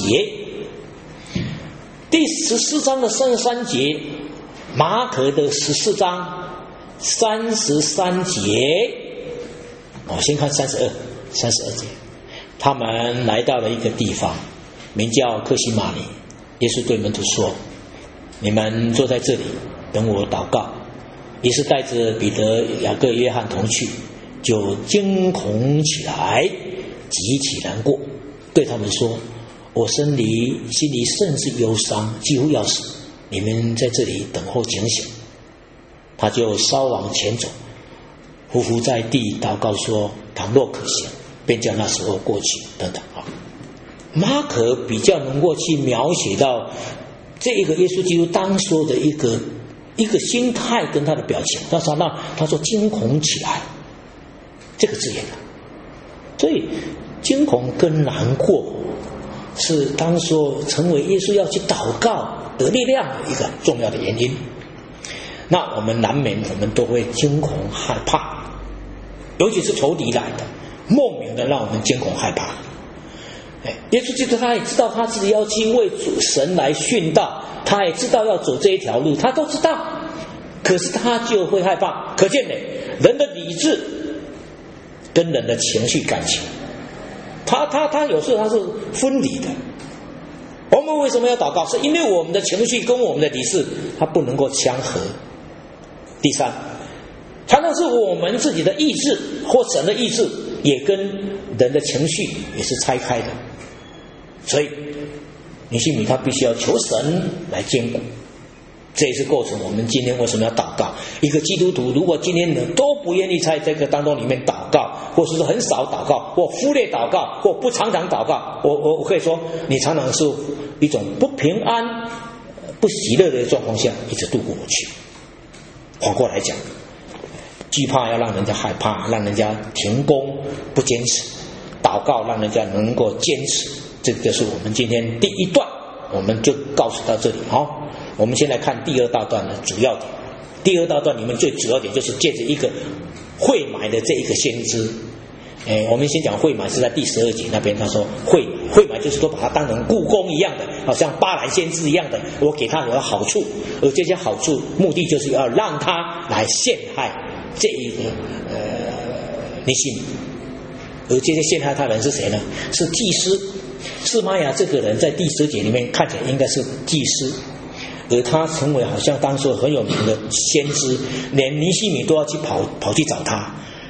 第十四章的三十三节，马可的十四章三十三节，我先看三十二，三十二节，他们来到了一个地方，名叫客西马尼，耶稣对门徒说：你们坐在这里，等我祷告。于是带着彼得、雅各、约翰同去，就惊恐起来，极其难过，对他们说：我心里心里甚是忧伤，几乎要死。你们在这里等候警醒。他就稍往前走，匍匐在地祷告说：倘若可行，便叫那时候过去。等等啊，马可比较能够去描写到这一个耶稣基督当时的一个一个心态跟他的表情。他说那他说惊恐起来这个字眼，所以惊恐跟难过是当时成为耶稣要去祷告得力量的一个重要的原因。那我们难免我们都会惊恐害怕，尤其是仇敌来的，莫名的让我们惊恐害怕。耶稣基督他也知道他自己要去为主神来殉道，他也知道要走这一条路，他都知道，可是他就会害怕。可见呢，人的理智跟人的情绪感情，他他他有时候他是分离的。我们为什么要祷告？是因为我们的情绪跟我们的理智它不能够相合。第三，常常是我们自己的意志或神的意志也跟人的情绪也是拆开的。所以尼希米他必须要求神来兼顾，这也是构成我们今天为什么要祷告。一个基督徒如果今天人都不愿意在这个当中里面祷告，或是说很少祷告，或忽略祷告，或不常常祷告，我我我可以说你常常是一种不平安不喜乐的状况下一直度过去。反过来讲，惧怕要让人家害怕，让人家停工不坚持，祷告让人家能够坚持，这个就是我们今天第一段，我们就告诉到这里。好，我们先来看第二大段的主要点。第二大段里面最主要点就是借着一个会买的这一个先知。哎，我们先讲会买是在第十二节那边，他说会买会买就是说把它当成雇工一样的，好像巴兰先知一样的，我给他有好处，而这些好处目的就是要让他来陷害这一个呃尼希米。而这些陷害他的人是谁呢？是祭司示玛雅这个人，在第十节里面看起来应该是祭司，而他成为好像当时很有名的先知，连尼希米都要去跑跑去找他。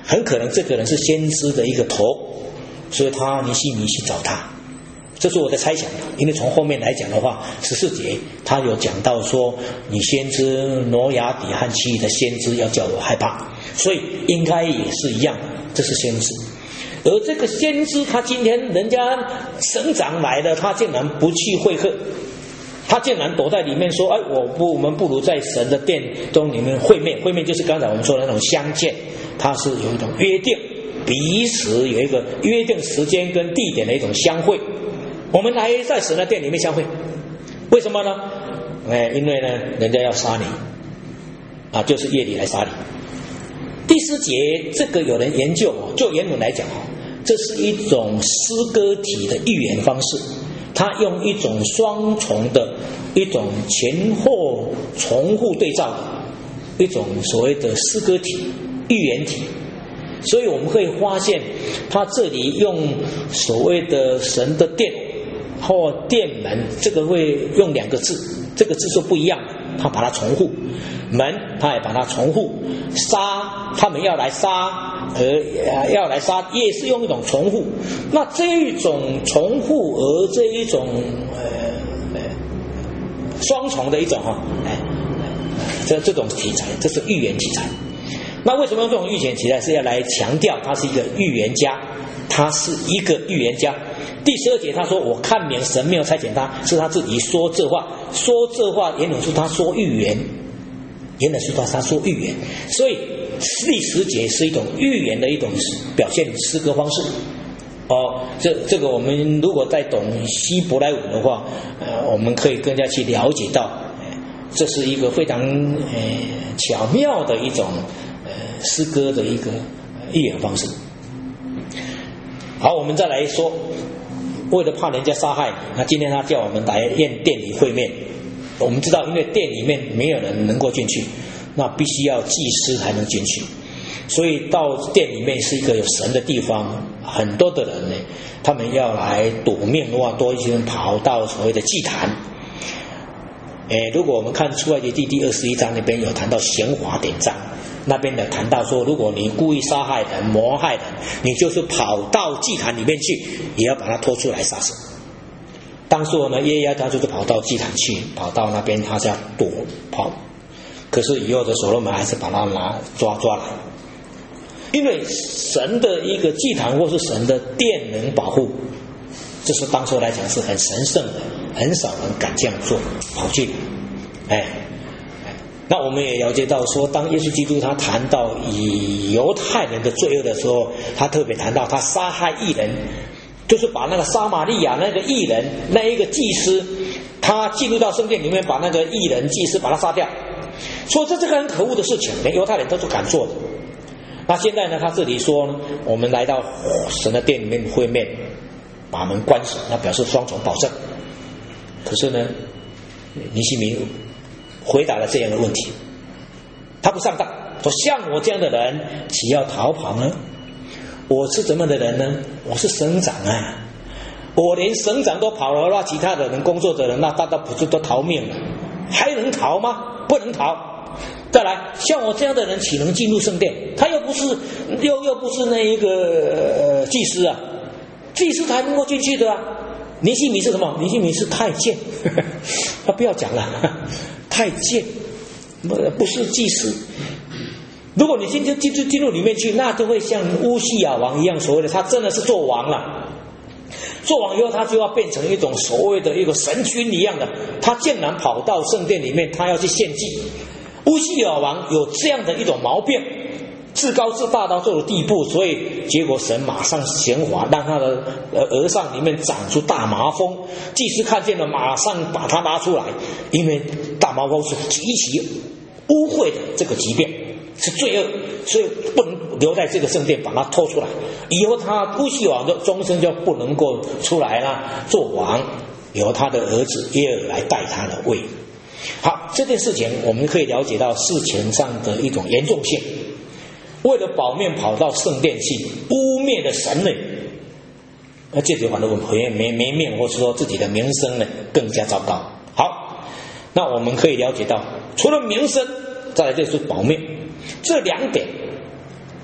很可能这个人是先知的一个头，所以他尼希米去找他，这是我的猜想。因为从后面来讲的话，十四节他有讲到说，你先知挪亚底和其余的先知要叫我害怕，所以应该也是一样，这是先知。而这个先知他今天人家省长来了，他竟然不去会客，他竟然躲在里面说，哎，我不我们不如在神的殿中里面会面。会面就是刚才我们说的那种相见，它是有一种约定，彼此有一个约定时间跟地点的一种相会。我们来在神的殿里面相会，为什么呢？哎，因为呢人家要杀你啊，就是夜里来杀你。第四节这个有人研究，就原文来讲，这是一种诗歌体的预言方式，他用一种双重的一种前后重复对照的一种所谓的诗歌体预言体。所以我们可以发现他这里用所谓的神的殿或殿门，这个会用两个字，这个字是不一样的，他把它重复，门他也把它重复，杀他们要来杀，呃要来杀也是用一种重复。那这一种重复而这一种呃双重的一种哈，哎，这这种题材，这是预言题材。那为什么用这种预言题材？是要来强调他是一个预言家，他是一个预言家。第十二节他说，我看明神没有差遣他，是他自己说这话，说这话原本是他说预言，原本是他他说预言。所以第十节是一种预言的一种表现诗歌方式。哦，这这个我们如果在懂希伯来文的话，呃，我们可以更加去了解到，呃、这是一个非常呃巧妙的一种呃诗歌的一个预言方式。好，我们再来说，为了怕人家杀害你，那今天他叫我们来宴殿里会面。我们知道，因为殿里面没有人能够进去，那必须要祭司才能进去。所以到殿里面是一个有神的地方，很多的人呢，他们要来赌命的话，多一些人跑到所谓的祭坛。诶，如果我们看出埃及记第二十一章那边有谈到刑罚典章，那边的谈到说，如果你故意杀害人、谋害人，你就是跑到祭坛里面去，也要把他拖出来杀死。当时呢，耶亚他就是跑到祭坛去，跑到那边他是要躲跑，可是以后的所罗门还是把他拿抓抓来。因为神的一个祭坛或是神的殿能保护，这是当初来讲是很神圣的，很少人敢这样做，跑去，哎，那我们也了解到说，当耶稣基督他谈到以犹太人的罪恶的时候，他特别谈到他杀害义人，就是把那个撒玛利亚那个义人那一个祭司，他进入到圣殿里面，把那个义人祭司把他杀掉，说这是个很可恶的事情，连犹太人都是敢做的。那现在呢，他这里说呢，我们来到神的殿里面会面，把门关死，那表示双重保证。可是呢，尼希米回答了这样的问题，他不上当，说像我这样的人岂要逃跑呢？我是怎么样的人呢？我是省长啊，我连省长都跑了，那其他的人工作的人那大家不是都逃命了，还能逃吗？不能逃。再来，像我这样的人岂能进入圣殿？他又不是又又不是那一个呃祭司啊，祭司才能够进去的啊。尼希米是什么？尼希米是太监，他不要讲了，太监不是祭司。如果你进进进进入里面去，那就会像乌西亚王一样，所谓的他真的是做王了。做王以后，他就要变成一种所谓的一个神君一样的，他竟然跑到圣殿里面，他要去献祭。乌西亚王有这样的一种毛病，自高自大到这种地步，所以结果神马上刑罚，让他的额上里面长出大麻风。祭司看见了，马上把他拿出来，因为大麻风是极其污秽的这个疾病，是罪恶，所以不能留在这个圣殿，把他拖出来。以后他乌西亚王的终身就不能够出来了，做王，由他的儿子耶尔来代他的位。好，这件事情我们可以了解到事情上的一种严重性。为了保命跑到圣殿去，污蔑了神呢，那这就反正我们没没面，或是说自己的名声呢更加糟糕。好，那我们可以了解到，除了名声，再来就是保命，这两点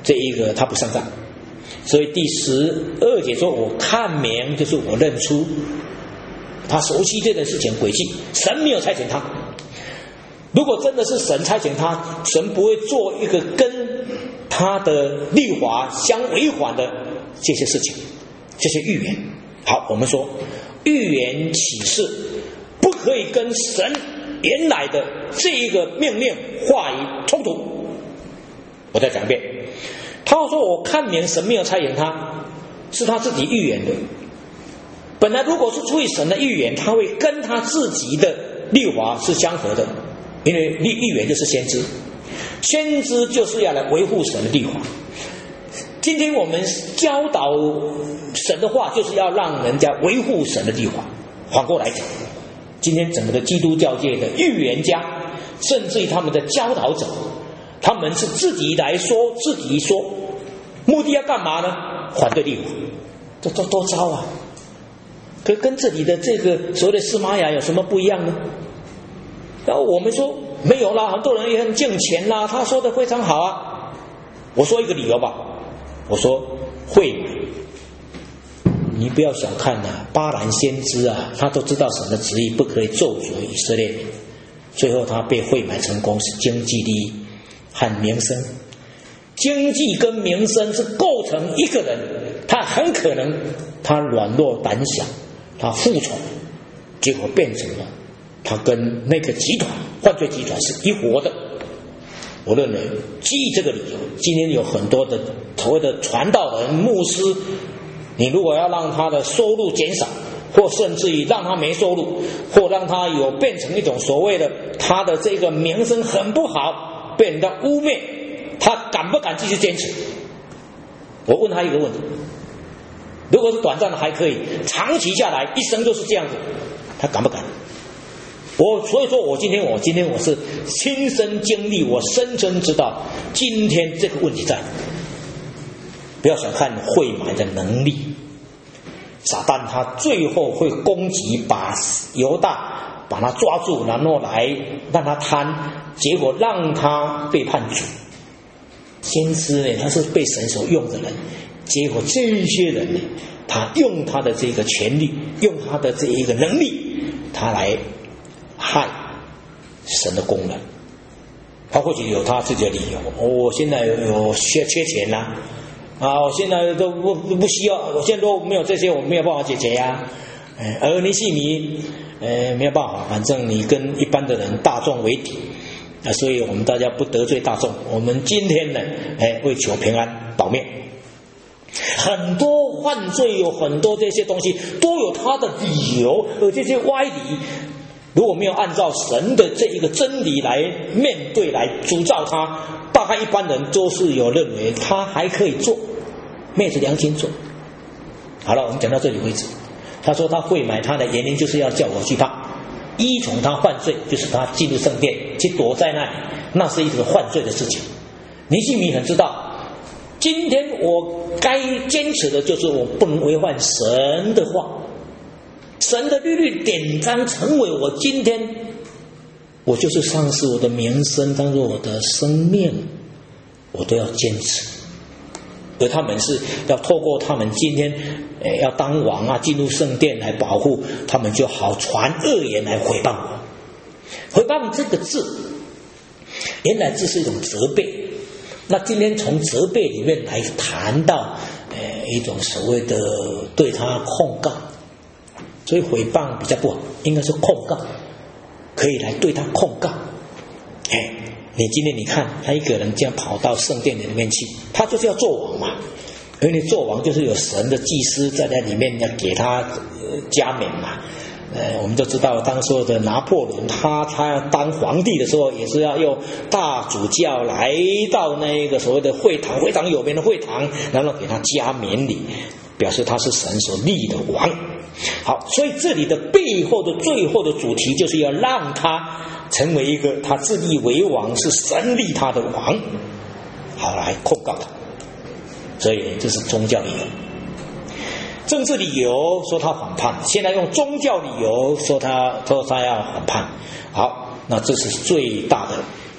这一个他不上当。所以第十二节说，我看明就是我认出他熟悉这件事情轨迹，神没有差遣他。如果真的是神差遣他，神不会做一个跟他的律法相违反的这些事情，这些预言。好，我们说预言启示不可以跟神原来的这一个命令话语冲突。我再讲一遍，他说我看明神没有差遣他，是他自己预言的。本来如果是出于神的预言，他会跟他自己的律法是相合的，因为预言就是先知，先知就是要来维护神的律法。今天我们教导神的话，就是要让人家维护神的律法。反过来讲，今天整个的基督教界的预言家，甚至于他们的教导者，他们是自己来说自己说，目的要干嘛呢？反对律法，这多多糟啊！可跟这里的这个所谓的司玛雅有什么不一样呢？然后我们说没有啦，很多人也很敬虔啦，他说的非常好啊。我说一个理由吧，我说会买，你不要小看啊，巴兰先知啊，他都知道神的旨意不可以咒诅以色列民，最后他被会买成功是经济利益和名声。经济跟名声是构成一个人，他很可能他软弱胆小，他服从，结果变成了他跟那个集团犯罪集团是一伙的。我认为基于这个理由，今天有很多的所谓的传道人牧师，你如果要让他的收入减少，或甚至于让他没收入，或让他有变成一种所谓的他的这个名声很不好，被人家污蔑，他敢不敢继续坚持？我问他一个问题，如果是短暂的还可以，长期下来一生都是这样子，他敢不敢？我所以说我今天我今天我是亲身经历，我深深知道今天这个问题在。不要小看会买的能力，撒旦他最后会攻击，把犹大把他抓住，然后来让他贪，结果让他背叛主。先知呢，他是被神所用的人，结果这一些人呢，他用他的这个权力，用他的这一个能力，他来害神的功能。他或许有他自己的理由，我现在有缺缺钱啦、啊，啊，我现在都不不需要，我现在都没有这些，我没有办法解决呀、啊。而尼西米，呃，没有办法，反正你跟一般的人大众为敌。啊，所以我们大家不得罪大众。我们今天呢，哎，为求平安保命。很多犯罪有很多这些东西都有它的理由，而这些歪理，如果没有按照神的这一个真理来面对来主造它，大概一般人都是有认为他还可以做，昧着良心做。好了，我们讲到这里为止。他说他会买他的原因就是要叫我惧怕。依从他犯罪，就是他进入圣殿去躲在那里，那是一个犯罪的事情。尼西米很知道，今天我该坚持的就是我不能违反神的话，神的律律典章成为我今天，我就是丧失我的名声，当作我的生命，我都要坚持。而他们是要透过他们今天呃要当王啊，进入圣殿来保护他们，就好传恶言来毁谤我。毁谤这个字原来这是一种责备，那今天从责备里面来谈到呃一种所谓的对他控告，所以毁谤比较不好，应该是控告，可以来对他控告。哎，你今天你看他一个人这样跑到圣殿里面去，他就是要做王嘛，因为你做王就是有神的祭司在那里面要给他、呃、加冕嘛。呃，我们都知道当时的拿破仑，他他当皇帝的时候也是要用大主教来到那个所谓的会堂，非常有名的会堂，然后给他加冕礼，表示他是神所立的王。好，所以这里的背后的最后的主题就是要让他成为一个他自立为王，是神立他的王，好来控告他。所以这是宗教理由。政治理由说他反叛，现在用宗教理由说他说他要反叛。好，那这是最大的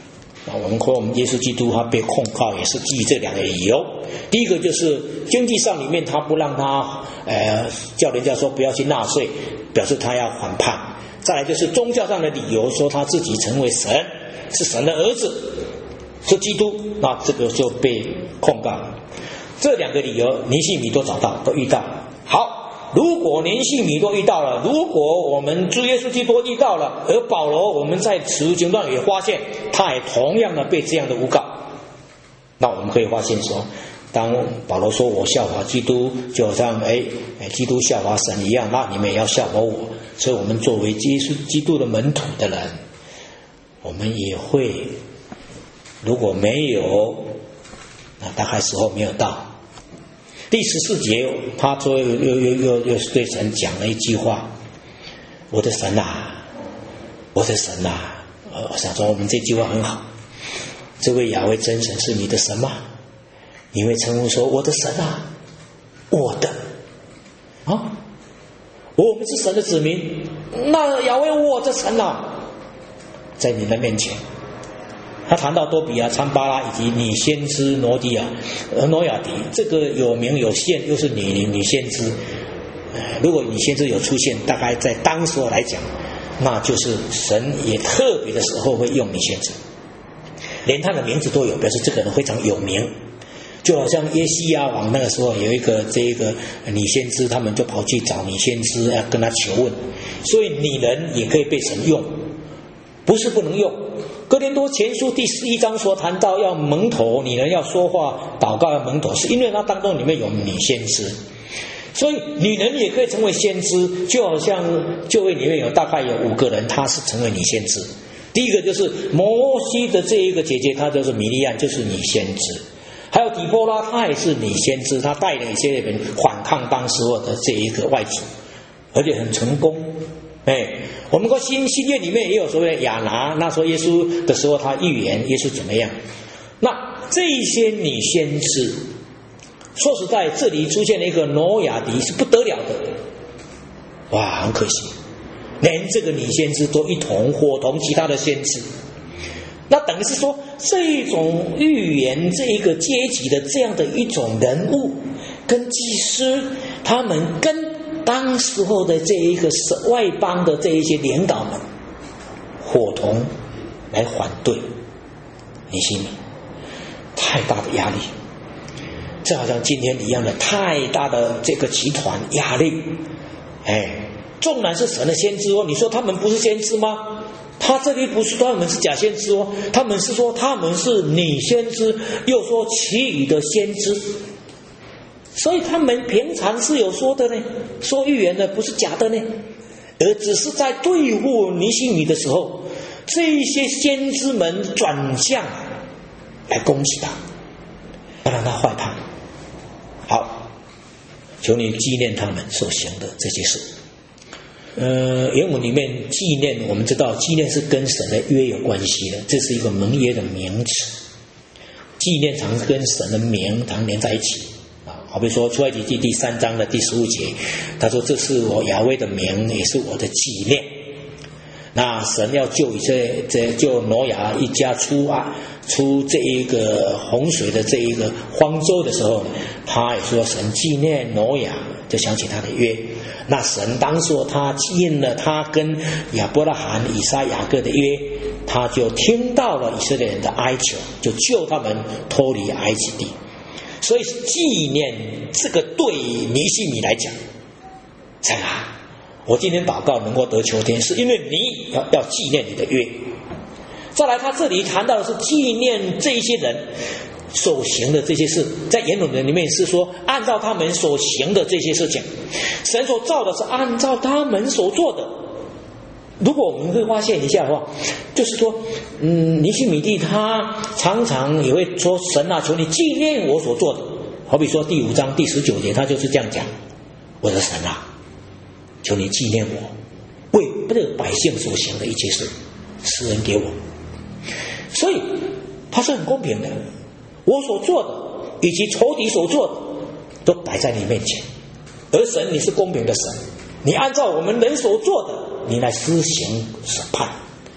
啊，我们说我们耶稣基督他被控告也是基于这两个理由。第一个就是经济上里面他不让他呃叫人家说不要去纳税，表示他要反叛。再来就是宗教上的理由，说他自己成为神，是神的儿子，是基督，那这个就被控告。这两个理由尼西米都找到，都遇到。好，如果尼西米都遇到了，如果我们主耶稣基督遇到了，而保罗我们在使徒行传也发现他也同样的被这样的诬告，那我们可以发现说，当保罗说我效法基督，就好像哎哎基督效法神一样，那你们也要效法我。所以我们作为耶稣基督的门徒的人，我们也会，如果没有，那大概时候没有到。第十四节，他说又又又又又对神讲了一句话：“我的神啊，我的神啊！”呃，我想说我们这句话很好。这位亚威真神是你的神吗？你会称呼说我的神啊，我的啊，我们是神的子民，那亚威我的神啊，在你的面前。他谈到多比亚、参巴拉以及女先知挪迪亚、呃挪亚迪，这个有名有姓，又是女女先知。呃，如果女先知有出现，大概在当时来讲，那就是神也特别的时候会用女先知，连他的名字都有，表示这个人非常有名。就好像耶西亚王那个时候有一个这一个女先知，他们就跑去找女先知要跟他求问，所以女人也可以被神用，不是不能用。哥林多前书第十一章所谈到要蒙头，女人要说话祷告要蒙头，是因为它当中里面有女先知，所以女人也可以成为先知。就好像就会里面有大概有五个人，她是成为女先知。第一个就是摩西的这一个姐姐，她就是米利暗，就是女先知。还有底波拉，她也是女先知，她带领以色列人反抗当时候的这一个外族，而且很成功。哎，我们说新新约里面也有所谓的亚拿，那时候耶稣的时候他预言耶稣怎么样。那这些女先知，说实在，这里出现了一个挪亚迪是不得了的，哇，很可惜，连这个女先知都一同伙同其他的先知。那等于是说，这种预言这一个阶级的这样的一种人物跟祭司，他们跟当时候的这一个外邦的这一些领导们伙同来反对尼西米，太大的压力，这好像今天一样的太大的这个集团压力。哎，纵然是神的先知哦，你说他们不是先知吗？他这里不是说他们是假先知哦，他们是说他们是女先知，又说其余的先知。所以他们平常是有说的呢，说预言的不是假的呢，而只是在对付尼西米的时候，这些先知们转向来攻击他，要让他害怕。好，求你纪念他们所行的这些事。呃，原文里面纪念，我们知道纪念是跟神的约有关系的，这是一个盟约的名词。纪念常是跟神的名常连在一起。好比说出埃及记第三章的第十五节，他说这是我亚威的名，也是我的纪念。那神要救以色列，这救挪亚一家出啊出这一个洪水的这一个方舟的时候，他也说神纪念挪亚，就想起他的约。那神当说他应了他跟亚伯拉罕、以撒、雅各的约，他就听到了以色列人的哀求，就救他们脱离埃及地。所以纪念这个对尼西米来讲，神啊，我今天祷告能够得秋天，是因为你要要纪念你的约。再来，他这里谈到的是纪念这些人所行的这些事，在原文里面是说按照他们所行的这些事情，神所造的是按照他们所做的。如果我们会发现一下的话，就是说，嗯，尼西米蒂他常常也会说：“神啊，求你纪念我所做的。”好比说第五章第十九节，他就是这样讲：“我的神啊，求你纪念我，为这个百姓所行的一切事，施恩给我。”所以他是很公平的，我所做的以及仇敌所做的，都摆在你面前。而神，你是公平的神，你按照我们人所做的，你来施行审判。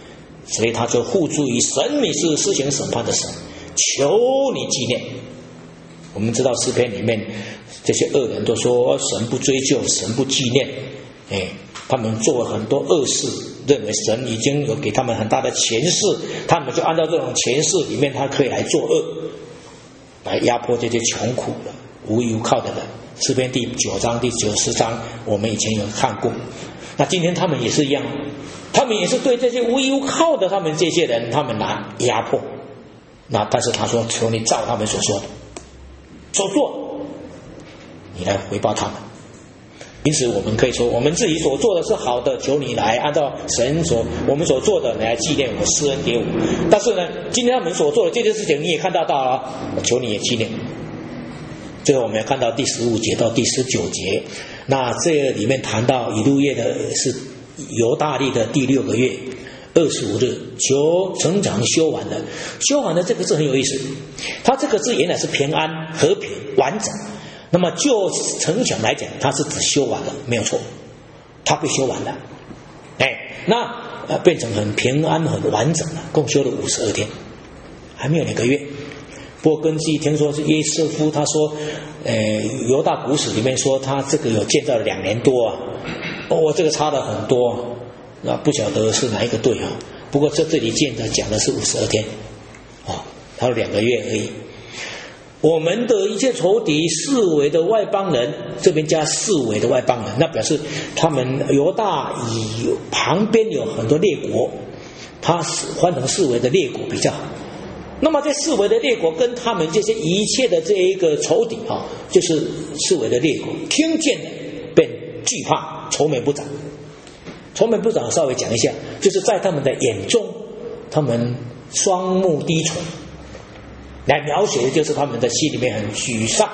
所以他就付诸于神，你是施行审判的神，求你纪念。我们知道诗篇里面这些恶人都说神不追究，神不纪念，哎，他们做了很多恶事，认为神已经有给他们很大的权势，他们就按照这种权势里面，他可以来作恶，来压迫这些穷苦的无依无靠的人。诗篇第九章第九十章我们以前有看过。那今天他们也是一样，他们也是对这些无依无靠的他们这些人，他们来压迫。那但是他说，求你照他们所说的所做，你来回报他们。因此我们可以说，我们自己所做的是好的，求你来按照神所我们所做的来纪念我，施恩给我。但是呢，今天他们所做的这件事情你也看到到了，求你也纪念。最后我们要看到第十五节到第十九节，那这里面谈到以路月的是犹大历的第六个月二十五日，求城墙修完了。修完了这个字很有意思，它这个字原来是平安、和平、完整。那么就城墙来讲，它是指修完了，没有错，它被修完了。哎，那呃变成很平安、很完整了，共修了五十二天，还没有两个月。不过根据听说是耶瑟夫他说，呃，犹大古史里面说他这个有建造了两年多啊，哦，这个差了很多，那不晓得是哪一个对啊。不过这这里建的讲的是五十二天，哦，还有两个月而已。我们的一切仇敌四围的外邦人，这边加四围的外邦人，那表示他们犹大以旁边有很多列国，他换成四围的列国比较好。那么这四围的列国跟他们这些一切的这一个仇敌啊，就是四围的列国听见的便惧怕，愁眉不展。愁眉不展稍微讲一下，就是在他们的眼中，他们双目低垂，来描写的就是他们的心里面很沮丧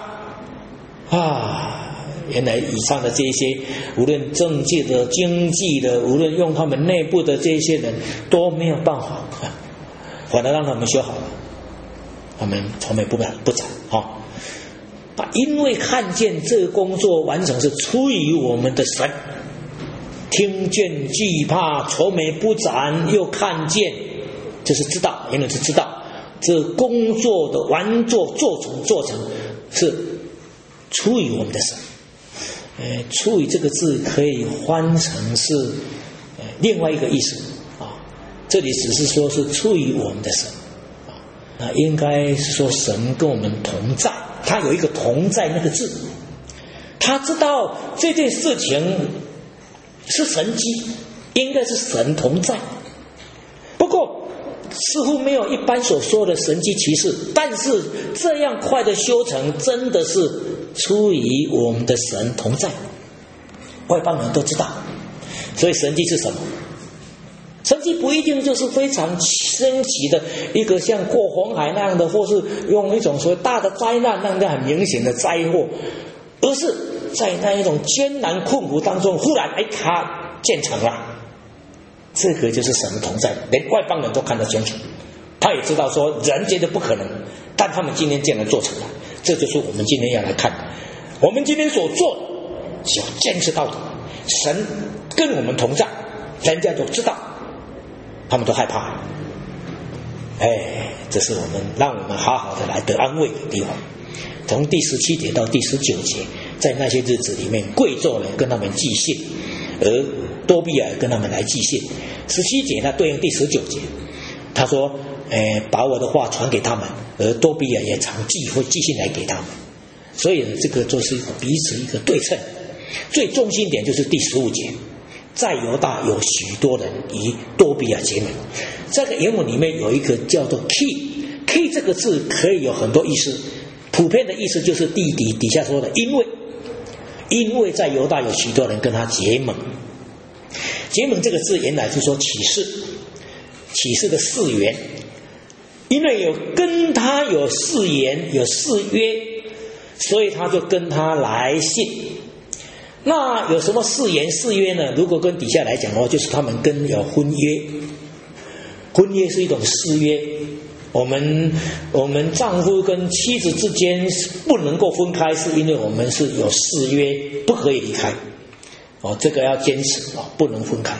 啊。原来以上的这些无论政界的、经济的，无论用他们内部的这些人都没有办法，反而让他们修好了，他们愁眉不展不展啊。因为看见这个工作完成是出于我们的神，听见惧怕，愁眉不展，又看见，就是知道，原来是知道这工作的完作做成做成是出于我们的神。呃，出于这个字可以翻成是呃另外一个意思啊，这里只是说是出于我们的神啊，那应该是说神跟我们同在，他有一个同在那个字，他知道这件事情是神迹，应该是神同在。不过似乎没有一般所说的神迹奇事，但是这样快的修成真的是出于我们的神同在，外邦人都知道。所以神迹是什么？神迹不一定就是非常升级的一个像过红海那样的，或是用一种所谓大的灾难那样很明显的灾祸，而是在那一种艰难困苦当中，忽然哎，他建成了。这个就是神同在，连外邦人都看得清楚，他也知道说人觉得不可能，但他们今天竟然做成了。这就是我们今天要来看的，我们今天所做的要坚持到底，神跟我们同在，人家都知道，他们都害怕。哎，这是我们让我们好好的来得安慰的地方。从第十七节到第十九节，在那些日子里面，贵胄人跟他们寄信，而多比亚跟他们来寄信。十七节呢对应第十九节，他说呃，把我的话传给他们，而多比亚也常寄会寄信来给他们。所以这个就是一个彼此一个对称。最中心点就是第十五节，在犹大有许多人与多比亚结盟。这个原文里面有一个叫做 key key 这个字可以有很多意思，普遍的意思就是地底底下说的因为因为在犹大有许多人跟他结盟。结盟这个字原来是说启示，启示的誓言，因为有跟他有誓言有誓约，所以他就跟他来信。那有什么誓言誓约呢？如果跟底下来讲的话，就是他们跟有婚约，婚约是一种誓约，我们我们丈夫跟妻子之间不能够分开，是因为我们是有誓约，不可以离开哦，这个要坚持哦，不能分开。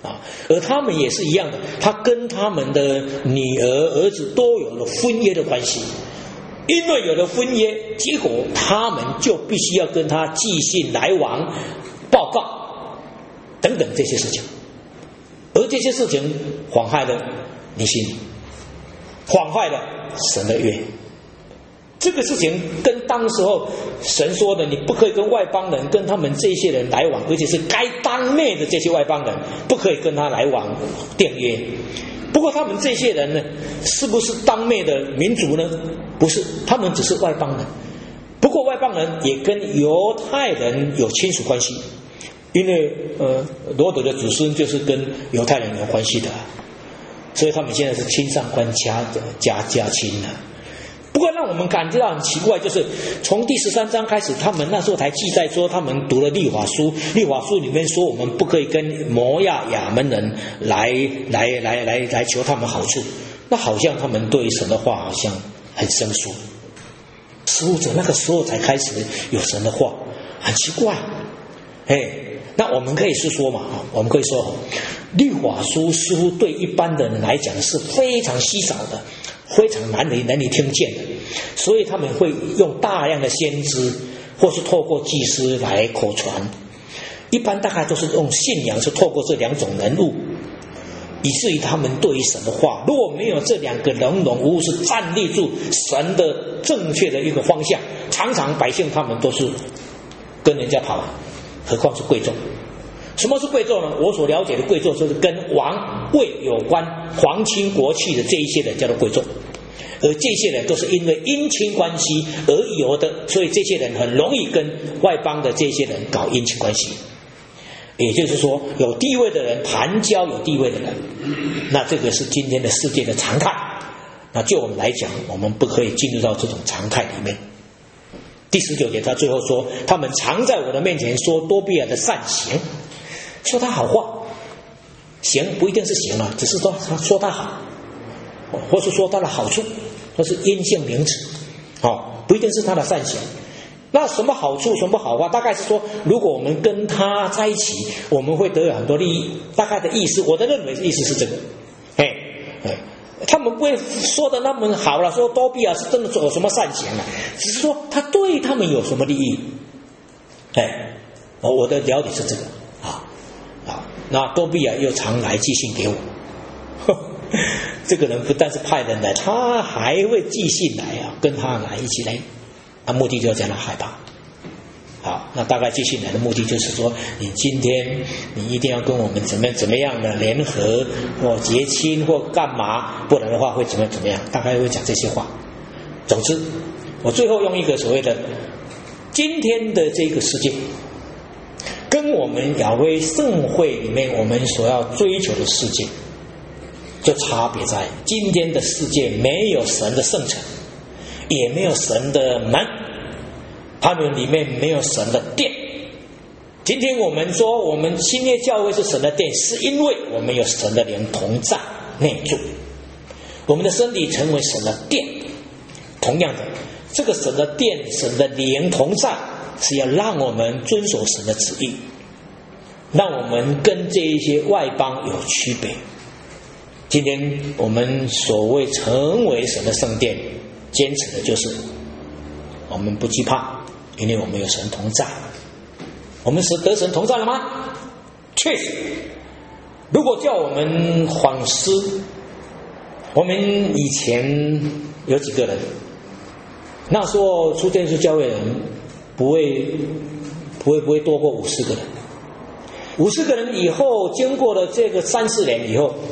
啊，而他们也是一样的，他跟他们的女儿、儿子都有了婚约的关系，因为有了婚约，结果他们就必须要跟他寄信来往、报告等等这些事情，而这些事情妨害了你心，妨害了神的约。这个事情跟当时候神说的，你不可以跟外邦人、跟他们这些人来往，而且是该当灭的这些外邦人，不可以跟他来往订约。不过他们这些人呢，是不是当灭的民族呢？不是，他们只是外邦人。不过外邦人也跟犹太人有亲属关系，因为呃，罗德的祖孙就是跟犹太人有关系的，所以他们现在是亲上官家的家家亲了。不过让我们感觉到很奇怪，就是从第十三章开始，他们那时候才记载说，他们读了律法书，律法书里面说我们不可以跟摩亚亚门人来来来来来求他们好处，那好像他们对神的话好像很生疏。似乎在那个时候才开始有神的话，很奇怪。哎，那我们可以是说嘛，我们可以说，律法书似乎对一般的人来讲是非常稀少的。非常难以难以听见的，所以他们会用大量的先知，或是透过祭司来口传。一般大概都是用信仰，是透过这两种人物，以至于他们对于神的话，如果没有这两个人人物是站立住神的正确的一个方向，常常百姓他们都是跟人家跑，何况是贵胄。什么是贵胄呢？我所了解的贵胄就是跟王位有关、皇亲国戚的这一些人叫做贵胄，而这些人都是因为姻亲关系而有的，所以这些人很容易跟外邦的这些人搞姻亲关系。也就是说，有地位的人盘交有地位的人，那这个是今天的世界的常态。那就我们来讲，我们不可以进入到这种常态里面。第十九节他最后说，他们常在我的面前说多比亚的善行，说他好话，行不一定是行啊，只是说他说他好，或是说他的好处，或是阴性名词，哦，不一定是他的善行。那什么好处，什么好话？大概是说，如果我们跟他在一起，我们会得有很多利益。大概的意思，我的认为意思是这个。哎哎，他们不会说的那么好了，说多比亚是真的做什么善行啊，只是说他对他们有什么利益。哎，我的了解是这个啊啊。那多比亚又常来寄信给我，呵这个人不但是派人来，他还会寄信来啊，跟他来一起来。那目的就要让他害怕。好，那大概寄信来的目的就是说，你今天你一定要跟我们怎么怎么样的联合或结亲或干嘛，不然的话会怎么怎么样，大概会讲这些话。总之，我最后用一个所谓的今天的这个世界，跟我们亚威盛会里面我们所要追求的世界，就差别在今天的世界没有神的圣城，也没有神的门，他们里面没有神的殿。今天我们说我们新约教会是神的殿，是因为我们有神的灵同在内住，我们的身体成为神的殿。同样的，这个神的殿、神的灵同在，是要让我们遵守神的旨意，让我们跟这一些外邦有区别。今天我们所谓成为神的圣殿，坚持的就是我们不惧怕，因为我们有神同在。我们是得神同在了吗？确实。如果叫我们反思，我们以前有几个人，那时候出天主教会人不会不会不会多过五十个人，五十个人以后，经过了这个三四年以后，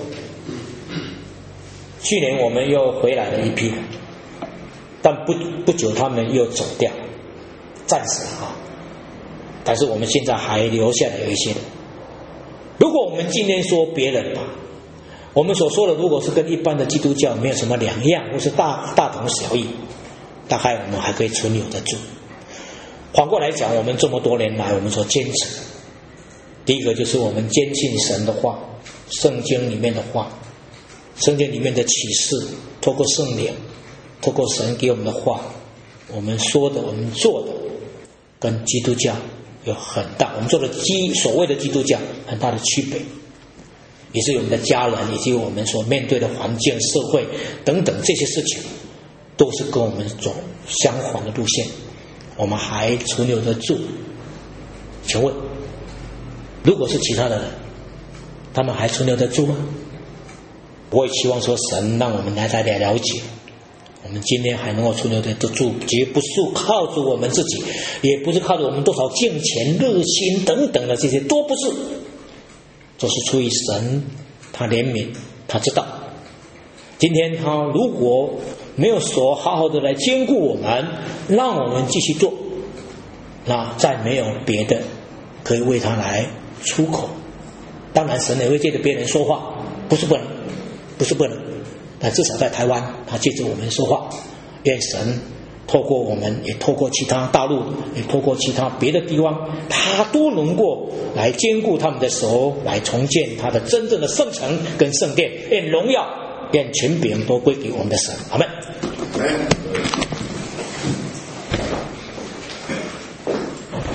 去年我们又回来了一批人，但不不久他们又走掉，暂时啊，但是我们现在还留下来有一些人。如果我们今天说别人吧，我们所说的如果是跟一般的基督教没有什么两样，或是大大同小异，大概我们还可以存留得住。反过来讲，我们这么多年来我们所坚持的，第一个就是我们坚信神的话，圣经里面的话，圣经里面的启示，透过圣灵，透过神给我们的话，我们说的我们做的跟基督教有很大，我们做的基所谓的基督教很大的区别。 以及我们的家人，以及我们所面对的环境、社会等等这些事情，都是跟我们走相反的路线，我们还存留得住？请问，如果是其他的人，他们还存留得住吗？我也希望说，神让我们来来了解，我们今天还能够存留得住，绝不是靠着我们自己，也不是靠着我们多少敬虔、热心等等的这些，都不是，这是出于神，他怜悯，他知道。今天他如果没有所好好的来兼顾我们，让我们继续做，那再没有别的可以为他来出口。当然神也会借着别人说话，不是不能，不是不能，但至少在台湾他借着我们说话。愿神透过我们，也透过其他大陆，也透过其他别的地方，他都能够来兼顾他们的手，来重建他的真正的圣城跟圣殿。愿荣耀，愿权柄都归给我们的神。阿们。